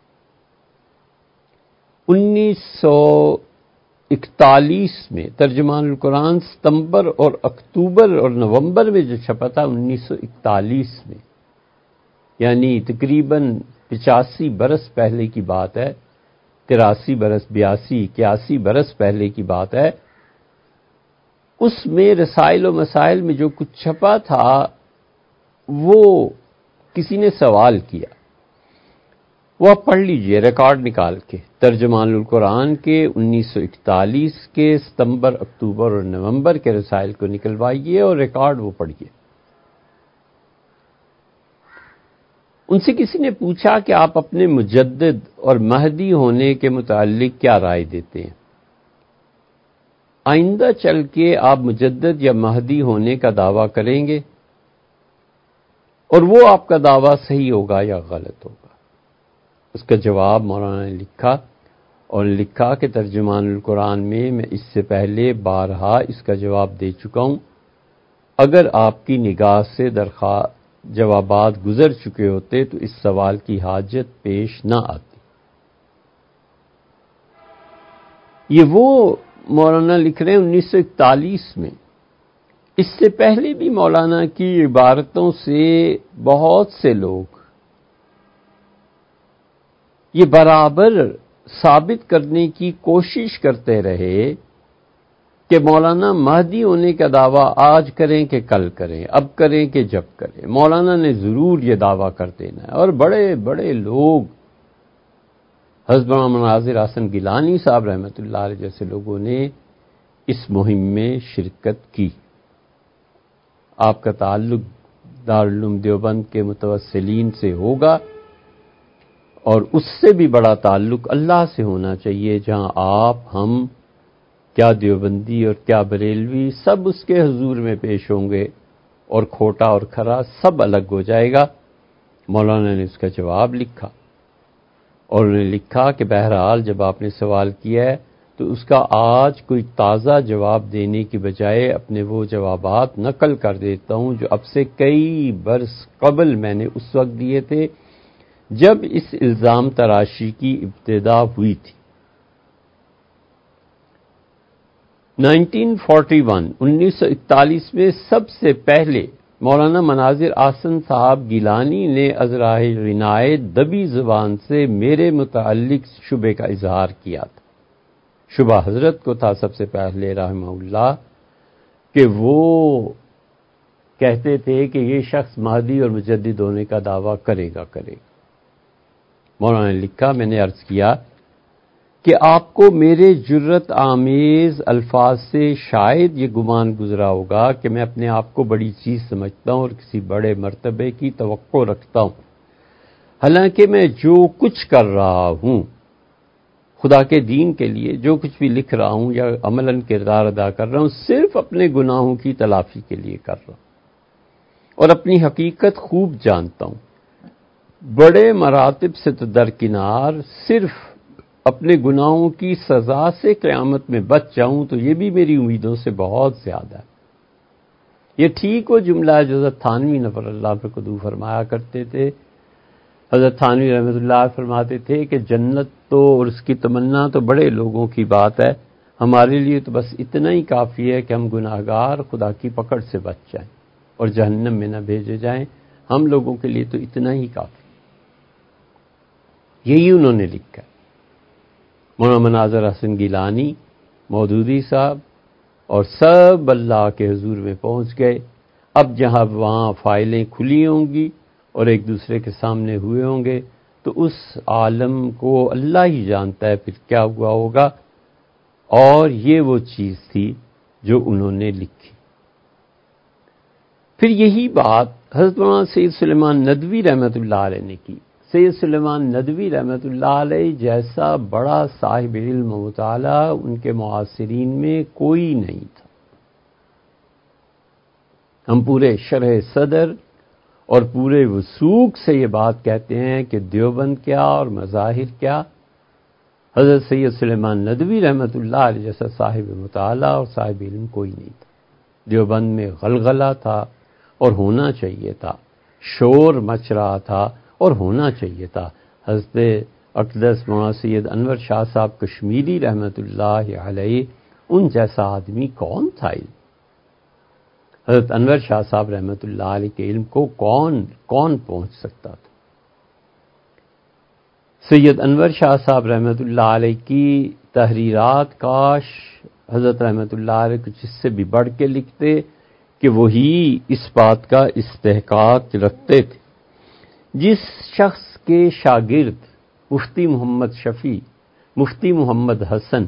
انیس سو اکتالیس میں، ترجمان القرآن ستمبر اور اکتوبر اور نومبر میں جو چھپا تھا انیس سو اکتالیس میں، یعنی تقریباً پچاسی برس پہلے کی بات ہے، تراسی برس، بیاسی اکیاسی برس پہلے کی بات ہے. اس میں رسائل و مسائل میں جو کچھ چھپا تھا وہ کسی نے سوال کیا، وہ آپ پڑھ لیجئے ریکارڈ نکال کے، ترجمان القرآن کے انیس سو اکتالیس کے ستمبر، اکتوبر اور نومبر کے رسائل کو نکلوائیے اور ریکارڈ وہ پڑھیے. ان سے کسی نے پوچھا کہ آپ اپنے مجدد اور مہدی ہونے کے متعلق کیا رائے دیتے ہیں؟ آئندہ چل کے آپ مجدد یا مہدی ہونے کا دعویٰ کریں گے اور وہ آپ کا دعویٰ صحیح ہوگا یا غلط ہوگا؟ اس کا جواب مولانا نے لکھا، اور لکھا کہ ترجمان القرآن میں میں اس سے پہلے بارہا اس کا جواب دے چکا ہوں. اگر آپ کی نگاہ سے درخواست جوابات گزر چکے ہوتے تو اس سوال کی حاجت پیش نہ آتی. یہ وہ مولانا لکھ رہے ہیں انیس سو اکتالیس میں. اس سے پہلے بھی مولانا کی عبارتوں سے بہت سے لوگ یہ برابر ثابت کرنے کی کوشش کرتے رہے کہ مولانا مہدی ہونے کا دعویٰ آج کریں کہ کل کریں، اب کریں کہ جب کریں، مولانا نے ضرور یہ دعویٰ کر دینا ہے. اور بڑے بڑے لوگ، حضرت مولانا مناظر احسن گیلانی صاحب رحمۃ اللہ علیہ جیسے لوگوں نے اس مہم میں شرکت کی. آپ کا تعلق دارالعلوم دیوبند کے متوسلین سے ہوگا، اور اس سے بھی بڑا تعلق اللہ سے ہونا چاہیے، جہاں آپ، ہم، کیا دیوبندی اور کیا بریلوی سب اس کے حضور میں پیش ہوں گے اور کھوٹا اور کھرا سب الگ ہو جائے گا. مولانا نے اس کا جواب لکھا، اور انہوں نے لکھا کہ بہرحال جب آپ نے سوال کیا ہے تو اس کا آج کوئی تازہ جواب دینے کی بجائے اپنے وہ جوابات نقل کر دیتا ہوں جو اب سے کئی برس قبل میں نے اس وقت دیے تھے جب اس الزام تراشی کی ابتدا ہوئی تھی. انیس سو اکتالیس میں سب سے پہلے مولانا مناظر احسن صاحب گیلانی نے ازراہ عنایت دبی زبان سے میرے متعلق شبے کا اظہار کیا تھا۔ شبہ حضرت کو تھا سب سے پہلے رحمہ اللہ کہ وہ کہتے تھے کہ یہ شخص مہدی اور مجدد ہونے کا دعویٰ کرے گا کرے گا مولانا نے لکھا، میں نے عرض کیا کہ آپ کو میرے جرت آمیز الفاظ سے شاید یہ گمان گزرا ہوگا کہ میں اپنے آپ کو بڑی چیز سمجھتا ہوں اور کسی بڑے مرتبے کی توقع رکھتا ہوں، حالانکہ میں جو کچھ کر رہا ہوں خدا کے دین کے لیے، جو کچھ بھی لکھ رہا ہوں یا عملاً کردار ادا کر رہا ہوں، صرف اپنے گناہوں کی تلافی کے لیے کر رہا ہوں اور اپنی حقیقت خوب جانتا ہوں۔ بڑے مراتب سے تو درکنار صرف اپنے گناہوں کی سزا سے قیامت میں بچ جاؤں تو یہ بھی میری امیدوں سے بہت زیادہ ہے۔ یہ ٹھیک وہ جملہ ہے جو حضرت تھانوی نفر اللہ پر قدو فرمایا کرتے تھے۔ حضرت تھانوی رحمۃ اللہ فرماتے تھے کہ جنت تو اور اس کی تمنا تو بڑے لوگوں کی بات ہے، ہمارے لیے تو بس اتنا ہی کافی ہے کہ ہم گناہگار خدا کی پکڑ سے بچ جائیں اور جہنم میں نہ بھیجے جائیں، ہم لوگوں کے لیے تو اتنا ہی کافی۔ یہی انہوں نے لکھا ہے۔ مولانا مناظر حسن گیلانی، مودودی صاحب اور سب اللہ کے حضور میں پہنچ گئے۔ اب جہاں وہاں فائلیں کھلی ہوں گی اور ایک دوسرے کے سامنے ہوئے ہوں گے تو اس عالم کو اللہ ہی جانتا ہے پھر کیا ہوا ہوگا، اور یہ وہ چیز تھی جو انہوں نے لکھی۔ پھر یہی بات حضرت مولانا سید سلیمان ندوی رحمۃ اللہ علیہ نے کی۔ سید سلیمان ندوی رحمۃ اللہ علیہ جیسا بڑا صاحب علم و مطالعہ ان کے معاصرین میں کوئی نہیں تھا۔ ہم پورے شرح صدر اور پورے وثوق سے یہ بات کہتے ہیں کہ دیوبند کیا اور مظاہر کیا، حضرت سید سلیمان ندوی رحمۃ اللہ علیہ جیسا صاحب مطالعہ اور صاحب علم کوئی نہیں تھا۔ دیوبند میں غلغلہ تھا اور ہونا چاہیے تھا، شور مچ رہا تھا اور ہونا چاہیے تھا۔ حضرت اقدس مولانا سید انور شاہ صاحب کشمیری رحمۃ اللہ علیہ ان جیسا آدمی کون تھا؟ حضرت انور شاہ صاحب رحمۃ اللہ علیہ کے علم کو کون کون پہنچ سکتا تھا؟ سید انور شاہ صاحب رحمۃ اللہ علیہ کی تحریرات کاش حضرت رحمۃ اللہ علیہ کچھ اس سے بھی بڑھ کے لکھتے کہ وہی اس بات کا استحقاق رکھتے تھے۔ جس شخص کے شاگرد مفتی محمد شفیع، مفتی محمد حسن،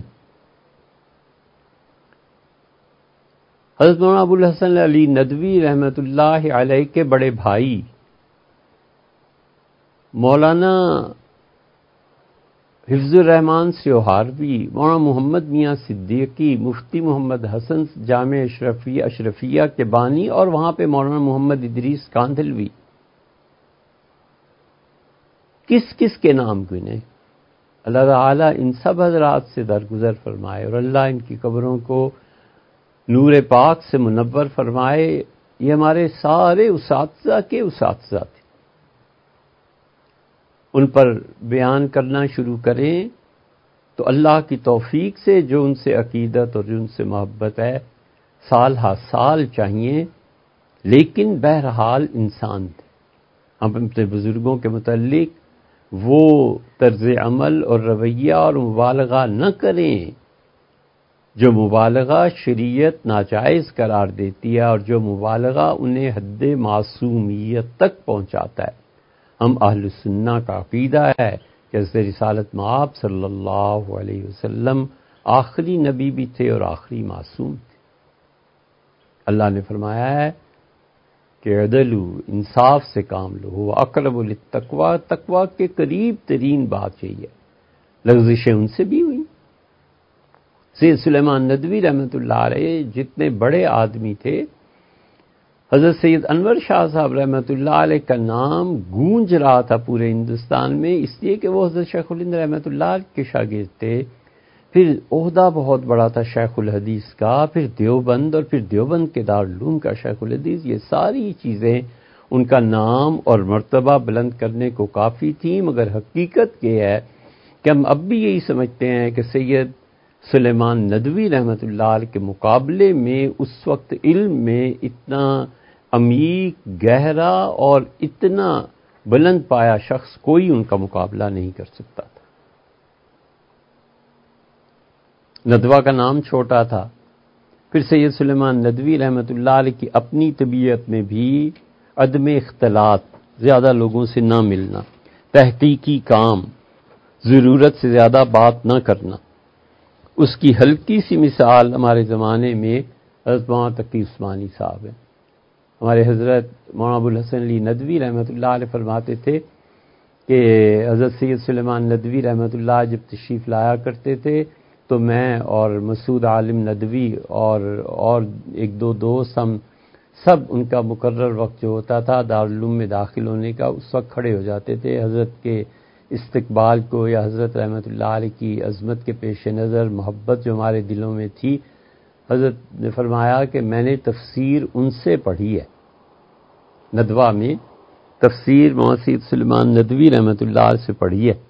حضرت مولانا ابو الحسن علی ندوی رحمۃ اللہ علیہ کے بڑے بھائی مولانا حفظ الرحمان سیوہاروی، مولانا محمد میاں صدیقی، مفتی محمد حسن جامع اشرفیہ اشرفیہ کے بانی، اور وہاں پہ مولانا محمد ادریس کاندھلوی، کس کس کے نام گنے؟ اللہ تعالیٰ ان سب حضرات سے درگزر فرمائے اور اللہ ان کی قبروں کو نور پاک سے منور فرمائے۔ یہ ہمارے سارے اساتذہ کے اساتذہ تھے۔ ان پر بیان کرنا شروع کریں تو اللہ کی توفیق سے جو ان سے عقیدت اور جو ان سے محبت ہے سال ہا سال چاہیے، لیکن بہرحال انسان تھے۔ ہم اپنے بزرگوں کے متعلق وہ طرز عمل اور رویہ اور مبالغہ نہ کریں جو مبالغہ شریعت ناجائز قرار دیتی ہے اور جو مبالغہ انہیں حد معصومیت تک پہنچاتا ہے۔ ہم اہل سنہ کا عقیدہ ہے کہ حضرت رسالت مآب صلی اللہ علیہ وسلم آخری نبی بھی تھے اور آخری معصوم تھے۔ اللہ نے فرمایا ہے کہ عدلو، انصاف سے کام لو، وہ اقرب للتقویٰ، تقویٰ کے قریب ترین بات یہی ہے۔ لغزشیں ان سے بھی ہوئی۔ سید سلیمان ندوی رحمۃ اللہ علیہ جتنے بڑے آدمی تھے، حضرت سید انور شاہ صاحب رحمۃ اللہ علیہ کا نام گونج رہا تھا پورے ہندوستان میں، اس لیے کہ وہ حضرت شیخ الہند رحمۃ اللہ علیہ کے شاگرد تھے۔ پھر عہدہ بہت بڑا تھا شیخ الحدیث کا، پھر دیوبند، اور پھر دیوبند کے دارالعلوم کا شیخ الحدیث۔ یہ ساری چیزیں ان کا نام اور مرتبہ بلند کرنے کو کافی تھیں، مگر حقیقت یہ ہے کہ ہم اب بھی یہی سمجھتے ہیں کہ سید سلیمان ندوی رحمۃ اللہ علیہ کے مقابلے میں اس وقت علم میں اتنا عمیق، گہرا اور اتنا بلند پایا شخص کوئی ان کا مقابلہ نہیں کر سکتا تھا۔ ندوہ کا نام چھوٹا تھا، پھر سید سلیمان ندوی رحمۃ اللہ علیہ کی اپنی طبیعت میں بھی عدم اختلاط، زیادہ لوگوں سے نہ ملنا، تحقیقی کام، ضرورت سے زیادہ بات نہ کرنا۔ اس کی ہلکی سی مثال ہمارے زمانے میں حضرت مولانا تقی عثمانی صاحب ہیں۔ ہمارے حضرت مولانا ابوالحسن علی ندوی رحمۃ اللہ علیہ فرماتے تھے کہ حضرت سید سلیمان ندوی رحمۃ اللہ جب تشریف لایا کرتے تھے تو میں اور مسعود عالم ندوی اور اور ایک دو دوست ہم سب ان کا مقرر وقت جو ہوتا تھا دارالعلوم میں داخل ہونے کا، اس وقت کھڑے ہو جاتے تھے حضرت کے استقبال کو، یا حضرت رحمۃ اللہ علیہ کی عظمت کے پیش نظر محبت جو ہمارے دلوں میں تھی۔ حضرت نے فرمایا کہ میں نے تفسیر ان سے پڑھی ہے، ندوہ میں تفسیر مولانا سید سلیمان ندوی رحمۃ اللہ علیہ سے پڑھی ہے۔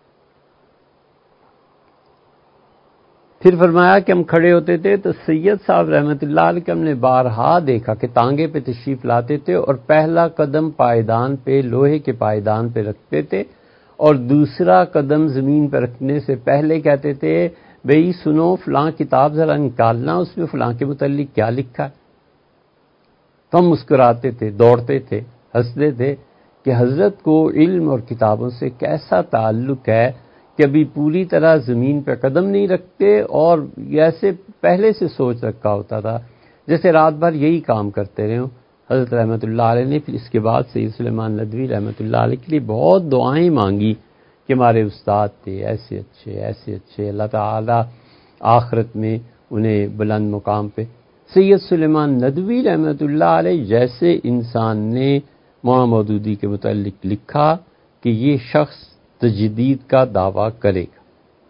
پھر فرمایا کہ ہم کھڑے ہوتے تھے تو سید صاحب رحمۃ اللہ علیہ کے ہم نے بارہا دیکھا کہ تانگے پہ تشریف لاتے تھے اور پہلا قدم پائیدان پہ، لوہے کے پائیدان پہ رکھتے تھے، اور دوسرا قدم زمین پہ رکھنے سے پہلے کہتے تھے بھئی سنو فلاں کتاب ذرا نکالنا، اس میں فلاں کے متعلق کیا لکھا ہے۔ تو ہم مسکراتے تھے، دوڑتے تھے، ہنستے تھے کہ حضرت کو علم اور کتابوں سے کیسا تعلق ہے کہ ابھی پوری طرح زمین پہ قدم نہیں رکھتے، اور ایسے پہلے سے سوچ رکھا ہوتا تھا جیسے رات بھر یہی کام کرتے رہے ہوں۔ حضرت رحمۃ اللہ علیہ نے پھر اس کے بعد سید سلیمان ندوی رحمۃ اللہ علیہ کے لیے بہت دعائیں مانگی کہ ہمارے استاد تھے، ایسے اچھے ایسے اچھے، اللہ تعالیٰ آخرت میں انہیں بلند مقام پہ۔ سید سلیمان ندوی رحمۃ اللہ علیہ جیسے انسان نے مولانا مودودی کے متعلق لکھا کہ یہ شخص تجدید کا دعویٰ کرے گا،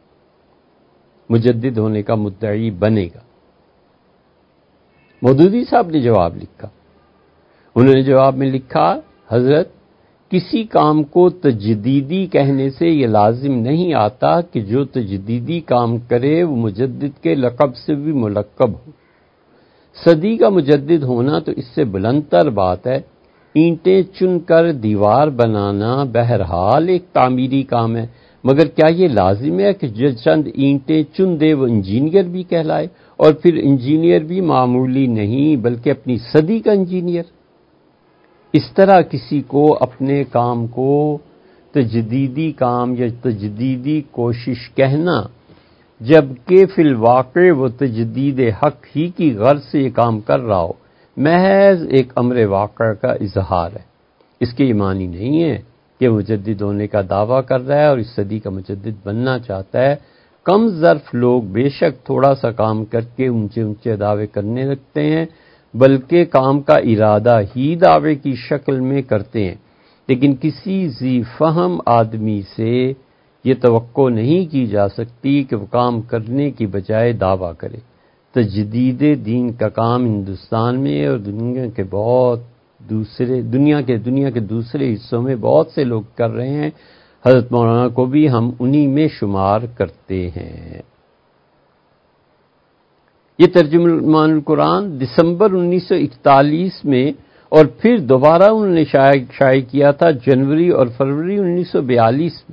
مجدد ہونے کا مدعی بنے گا۔ مودودی صاحب نے جواب لکھا، انہوں نے جواب میں لکھا حضرت کسی کام کو تجدیدی کہنے سے یہ لازم نہیں آتا کہ جو تجدیدی کام کرے وہ مجدد کے لقب سے بھی ملقب ہو۔ صدی کا مجدد ہونا تو اس سے بلند تر بات ہے۔ اینٹیں چن کر دیوار بنانا بہرحال ایک تعمیری کام ہے، مگر کیا یہ لازم ہے کہ جو چند اینٹیں چن دے وہ انجینئر بھی کہلائے؟ اور پھر انجینئر بھی معمولی نہیں بلکہ اپنی صدی کا انجینئر۔ اس طرح کسی کو اپنے کام کو تجدیدی کام یا تجدیدی کوشش کہنا، جبکہ فی الواقع وہ تجدید حق ہی کی غرض سے یہ کام کر رہا ہو، محض ایک امر واقع کا اظہار ہے۔ اس کے یہ معنی نہیں ہے کہ مجدد ہونے کا دعویٰ کر رہا ہے اور اس صدی کا مجدد بننا چاہتا ہے۔ کم ظرف لوگ بے شک تھوڑا سا کام کر کے اونچے اونچے دعوے کرنے لگتے ہیں، بلکہ کام کا ارادہ ہی دعوے کی شکل میں کرتے ہیں، لیکن کسی ذی فہم آدمی سے یہ توقع نہیں کی جا سکتی کہ وہ کام کرنے کی بجائے دعویٰ کرے۔ تجدید دین کا کام ہندوستان میں اور دنیا کے بہت دوسرے دنیا کے دنیا کے دوسرے حصوں میں بہت سے لوگ کر رہے ہیں، حضرت مولانا کو بھی ہم انہی میں شمار کرتے ہیں۔ یہ ترجمان القرآن دسمبر انیس سو اکتالیس میں اور پھر دوبارہ انہوں نے شائع کیا تھا جنوری اور فروری انیس سو بیالیس میں۔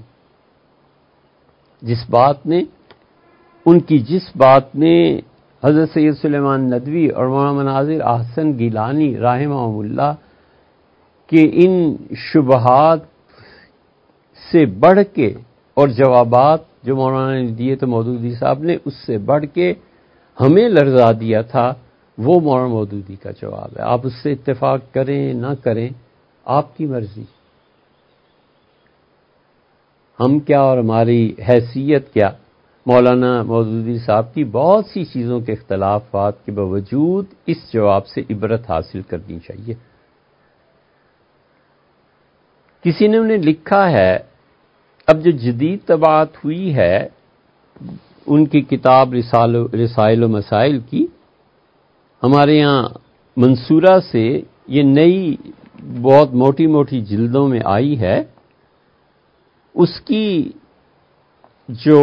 جس بات نے ان کی جس بات نے حضرت سید سلیمان ندوی اور مولانا مناظر احسن گیلانی رحمہ اللہ کے ان شبہات سے بڑھ کے، اور جوابات جو مولانا نے دیے تو مودودی صاحب نے اس سے بڑھ کے ہمیں لرزا دیا تھا، وہ مولانا مودودی کا جواب ہے۔ آپ اس سے اتفاق کریں نہ کریں، آپ کی مرضی۔ ہم کیا اور ہماری حیثیت کیا؟ مولانا مودودی صاحب کی بہت سی چیزوں کے اختلافات کے باوجود اس جواب سے عبرت حاصل کرنی چاہیے۔ کسی نے انہیں لکھا ہے، اب جو جدید طباعت ہوئی ہے ان کی کتاب رسائل و مسائل کی، ہمارے یہاں منصورہ سے یہ نئی بہت موٹی موٹی جلدوں میں آئی ہے، اس کی جو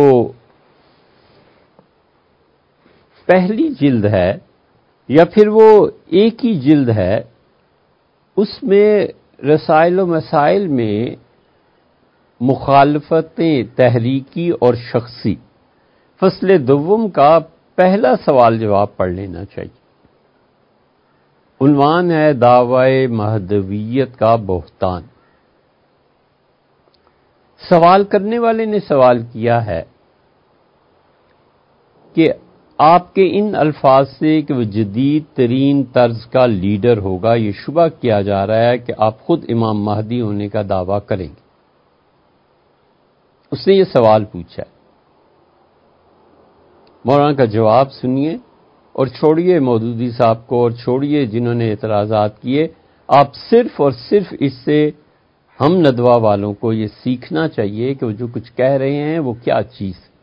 پہلی جلد ہے یا پھر وہ ایک ہی جلد ہے، اس میں رسائل و مسائل میں مخالفتیں تحریکی اور شخصی، فصل دوم کا پہلا سوال جواب پڑھ لینا چاہیے۔ عنوان ہے دعوی مہدویت کا بہتان۔ سوال کرنے والے نے سوال کیا ہے کہ آپ کے ان الفاظ سے کہ وہ جدید ترین طرز کا لیڈر ہوگا، یہ شبہ کیا جا رہا ہے کہ آپ خود امام مہدی ہونے کا دعویٰ کریں گے۔ اس نے یہ سوال پوچھا ہے۔ مولانا کا جواب سنیے اور چھوڑیے مودودی صاحب کو، اور چھوڑیے جنہوں نے اعتراضات کیے۔ آپ صرف اور صرف اس سے ہم ندوہ والوں کو یہ سیکھنا چاہیے کہ وہ جو کچھ کہہ رہے ہیں وہ کیا چیز ہے۔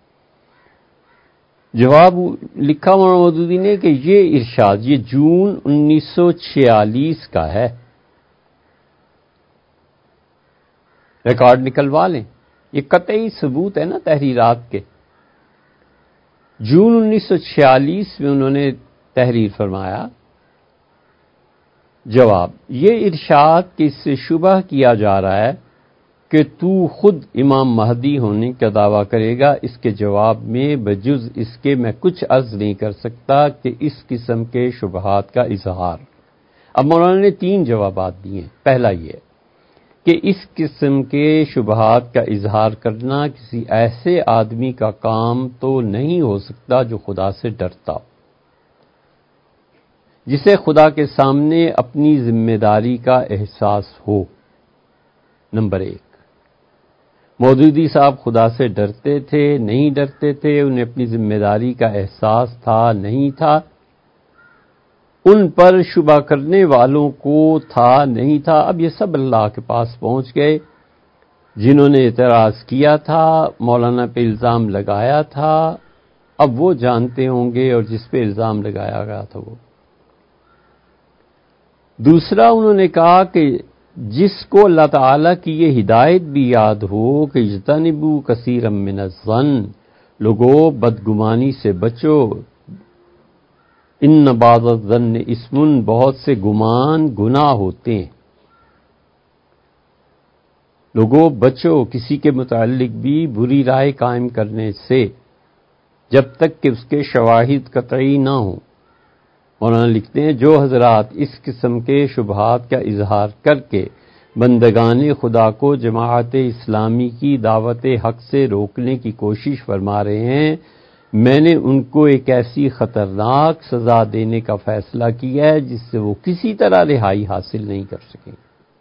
جواب لکھا مولانا مودودی نے کہ یہ ارشاد یہ جون انیس سو چھیالیس کا ہے، ریکارڈ نکلوا لیں، یہ قطعی ثبوت ہے نا تحریرات کے۔ جون انیس سو چھیالیس میں انہوں نے تحریر فرمایا۔ جواب یہ ارشاد کہ اس سے شبہ کیا جا رہا ہے کہ تو خود امام مہدی ہونے کا دعویٰ کرے گا، اس کے جواب میں بجز اس کے میں کچھ عرض نہیں کر سکتا کہ اس قسم کے شبہات کا اظہار۔ اب مولانا نے تین جوابات دیے ہیں۔ پہلا یہ کہ اس قسم کے شبہات کا اظہار کرنا کسی ایسے آدمی کا کام تو نہیں ہو سکتا جو خدا سے ڈرتا ہو، جسے خدا کے سامنے اپنی ذمہ داری کا احساس ہو۔ نمبر ایک، مودودی صاحب خدا سے ڈرتے تھے نہیں ڈرتے تھے، انہیں اپنی ذمہ داری کا احساس تھا نہیں تھا، ان پر شبہ کرنے والوں کو تھا نہیں تھا۔ اب یہ سب اللہ کے پاس پہنچ گئے۔ جنہوں نے اعتراض کیا تھا، مولانا پہ الزام لگایا تھا، اب وہ جانتے ہوں گے، اور جس پہ الزام لگایا گیا تھا وہ۔ دوسرا انہوں نے کہا کہ جس کو اللہ تعالیٰ کی یہ ہدایت بھی یاد ہو کہ اجتنبوا کثیرا من الظن، لوگوں بدگمانی سے بچو، ان بعض الظن اسم، بہت سے گمان گناہ ہوتے ہیں، لوگوں بچو کسی کے متعلق بھی بری رائے قائم کرنے سے جب تک کہ اس کے شواہد قطعی نہ ہوں۔ مولانا لکھتے ہیں جو حضرات اس قسم کے شبہات کا اظہار کر کے بندگان خدا کو جماعت اسلامی کی دعوت حق سے روکنے کی کوشش فرما رہے ہیں، میں نے ان کو ایک ایسی خطرناک سزا دینے کا فیصلہ کیا ہے جس سے وہ کسی طرح رہائی حاصل نہیں کر سکیں۔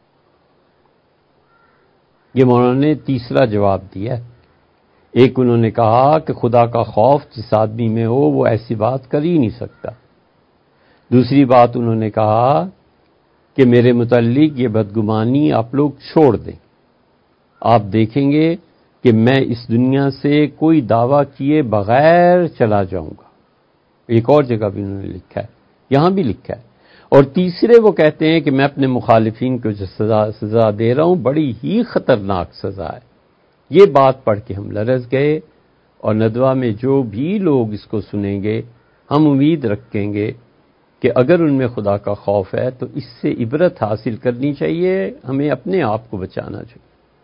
یہ مولانا نے تیسرا جواب دیا ہے۔ ایک انہوں نے کہا کہ خدا کا خوف جس آدمی میں ہو وہ ایسی بات کر ہی نہیں سکتا۔ دوسری بات انہوں نے کہا کہ میرے متعلق یہ بدگمانی آپ لوگ چھوڑ دیں، آپ دیکھیں گے کہ میں اس دنیا سے کوئی دعویٰ کیے بغیر چلا جاؤں گا۔ ایک اور جگہ بھی انہوں نے لکھا ہے، یہاں بھی لکھا ہے۔ اور تیسرے وہ کہتے ہیں کہ میں اپنے مخالفین کو جو سزا سزا دے رہا ہوں بڑی ہی خطرناک سزا ہے۔ یہ بات پڑھ کے ہم لرز گئے، اور ندوہ میں جو بھی لوگ اس کو سنیں گے ہم امید رکھیں گے کہ اگر ان میں خدا کا خوف ہے تو اس سے عبرت حاصل کرنی چاہیے، ہمیں اپنے آپ کو بچانا چاہیے۔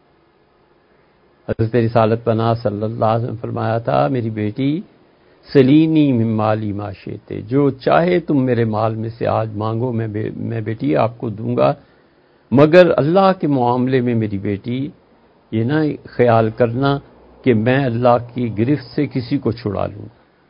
حضرت رسالت پناہ صلی اللہ علیہ وسلم فرمایا تھا، میری بیٹی سلینی من مالی ما شئت، جو چاہے تم میرے مال میں سے آج مانگو، میں بے میں بیٹی آپ کو دوں گا، مگر اللہ کے معاملے میں میری بیٹی یہ نہ خیال کرنا کہ میں اللہ کی گرفت سے کسی کو چھڑا لوں۔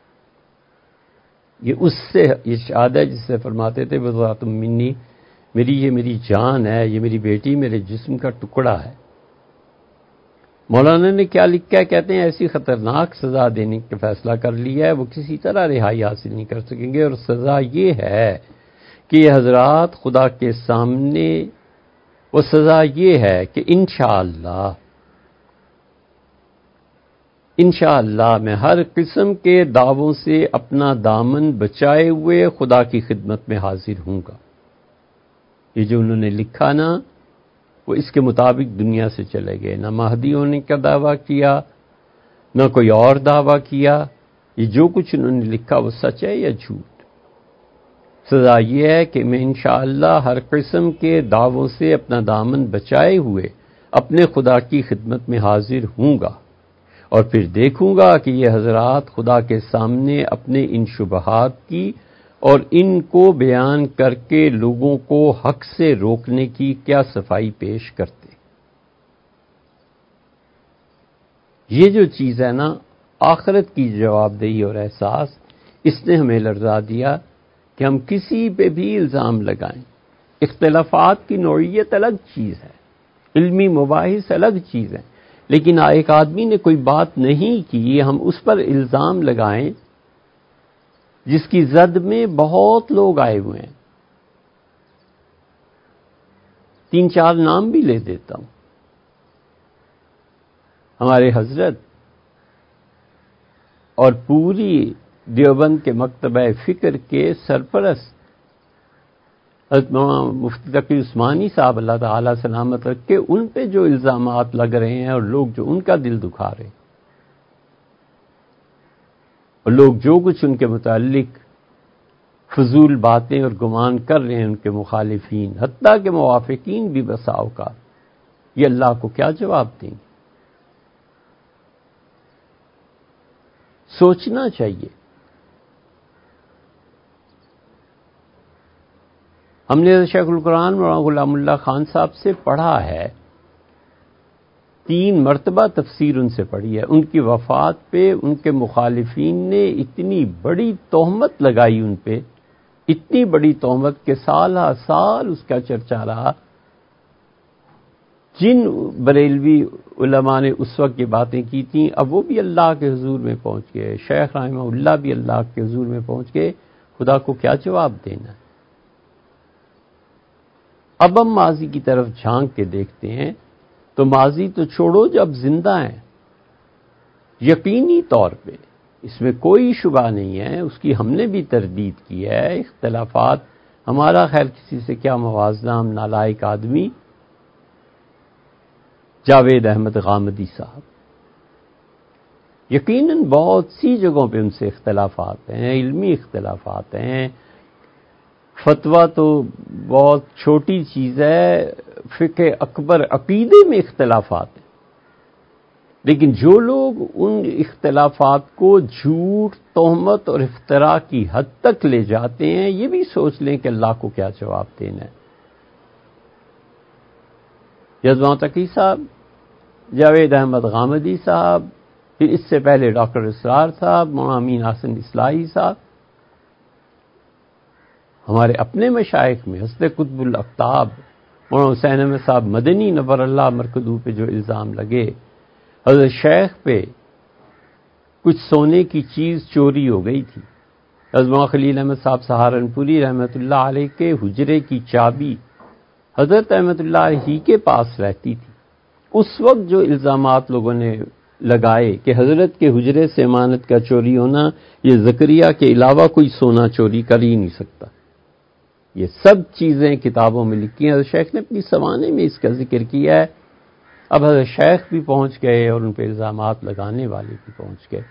یہ اس سے ارشاد ہے جس سے فرماتے تھے بضاعت منی، میری یہ میری جان ہے، یہ میری بیٹی میرے جسم کا ٹکڑا ہے۔ مولانا نے کیا لکھا ہے؟ کہتے ہیں ایسی خطرناک سزا دینے کا فیصلہ کر لیا ہے، وہ کسی طرح رہائی حاصل نہیں کر سکیں گے، اور سزا یہ ہے کہ یہ حضرات خدا کے سامنے، وہ سزا یہ ہے کہ انشاءاللہ انشاءاللہ میں ہر قسم کے دعووں سے اپنا دامن بچائے ہوئے خدا کی خدمت میں حاضر ہوں گا۔ یہ جو انہوں نے لکھا نا، وہ اس کے مطابق دنیا سے چلے گئے، نہ مہدی ہونے کا دعویٰ کیا، نہ کوئی اور دعویٰ کیا۔ یہ جو کچھ انہوں نے لکھا وہ سچ ہے یا جھوٹ؟ سزا یہ ہے کہ میں انشاءاللہ ہر قسم کے دعووں سے اپنا دامن بچائے ہوئے اپنے خدا کی خدمت میں حاضر ہوں گا، اور پھر دیکھوں گا کہ یہ حضرات خدا کے سامنے اپنے ان شبہات کی اور ان کو بیان کر کے لوگوں کو حق سے روکنے کی کیا صفائی پیش کرتے۔ یہ جو چیز ہے نا، آخرت کی جواب دہی اور احساس، اس نے ہمیں لرزا دیا کہ ہم کسی پہ بھی الزام لگائیں۔ اختلافات کی نوعیت الگ چیز ہے، علمی مباحث الگ چیز ہے، لیکن ایک آدمی نے کوئی بات نہیں کی، ہم اس پر الزام لگائیں جس کی زد میں بہت لوگ آئے ہوئے ہیں۔ تین چار نام بھی لے دیتا ہوں۔ ہمارے حضرت اور پوری دیوبند کے مکتبہ فکر کے سرپرست حضرت مفتی تقی عثمانی صاحب، اللہ تعالی سلامت رکھے، ان پہ جو الزامات لگ رہے ہیں اور لوگ جو ان کا دل دکھا رہے ہیں، اور لوگ جو کچھ ان کے متعلق فضول باتیں اور گمان کر رہے ہیں ان کے مخالفین، حتیٰ کہ موافقین بھی بسا اوقات، یہ اللہ کو کیا جواب دیں گے؟ سوچنا چاہیے۔ ہم نے شیخ القرآن مولانا غلام اللہ خان صاحب سے پڑھا ہے، تین مرتبہ تفسیر ان سے پڑھی ہے۔ ان کی وفات پہ ان کے مخالفین نے اتنی بڑی تہمت لگائی ان پہ، اتنی بڑی تہمت کہ سال ہا سال اس کا چرچا رہا۔ جن بریلوی علماء نے اس وقت یہ باتیں کی تھیں، اب وہ بھی اللہ کے حضور میں پہنچ گئے، شیخ رحمہ اللہ بھی اللہ کے حضور میں پہنچ گئے، خدا کو کیا جواب دینا ہے؟ اب ہم ماضی کی طرف جھانک کے دیکھتے ہیں تو ماضی تو چھوڑو، جب زندہ ہیں یقینی طور پہ اس میں کوئی شبہ نہیں ہے، اس کی ہم نے بھی تردید کی ہے۔ اختلافات ہمارا خیر کسی سے کیا موازنہ، ہم نالائق آدمی جاوید احمد غامدی صاحب، یقیناً بہت سی جگہوں پہ ان سے اختلافات ہیں، علمی اختلافات ہیں۔ فتویٰ تو بہت چھوٹی چیز ہے، فقہ اکبر عقیدے میں اختلافات ہیں، لیکن جو لوگ ان اختلافات کو جھوٹ، تہمت اور افتراء کی حد تک لے جاتے ہیں، یہ بھی سوچ لیں کہ اللہ کو کیا جواب دینا ہے۔ جذبہ تقی صاحب، جاوید احمد غامدی صاحب، پھر اس سے پہلے ڈاکٹر اسرار صاحب، مولانا امین حسن اصلاحی صاحب، ہمارے اپنے مشائخ میں حضرت قطب الاقطاب مولانا حسین احمد صاحب مدنی نور اللہ مرکزو پہ جو الزام لگے، حضرت شیخ پہ کچھ سونے کی چیز چوری ہو گئی تھی، حضرت مولانا خلیل احمد صاحب سہارنپوری رحمۃ اللہ علیہ کے حجرے کی چابی حضرت احمد اللہ علیہ کے پاس رہتی تھی۔ اس وقت جو الزامات لوگوں نے لگائے کہ حضرت کے حجرے سے امانت کا چوری ہونا، یہ زکریا کے علاوہ کوئی سونا چوری کر ہی نہیں سکتا، یہ سب چیزیں کتابوں میں لکھی ہیں۔ حضرت شیخ نے اپنی سوانے میں اس کا ذکر کیا ہے۔ اب حضرت شیخ بھی پہنچ گئے اور ان پہ الزامات لگانے والے بھی پہنچ گئے۔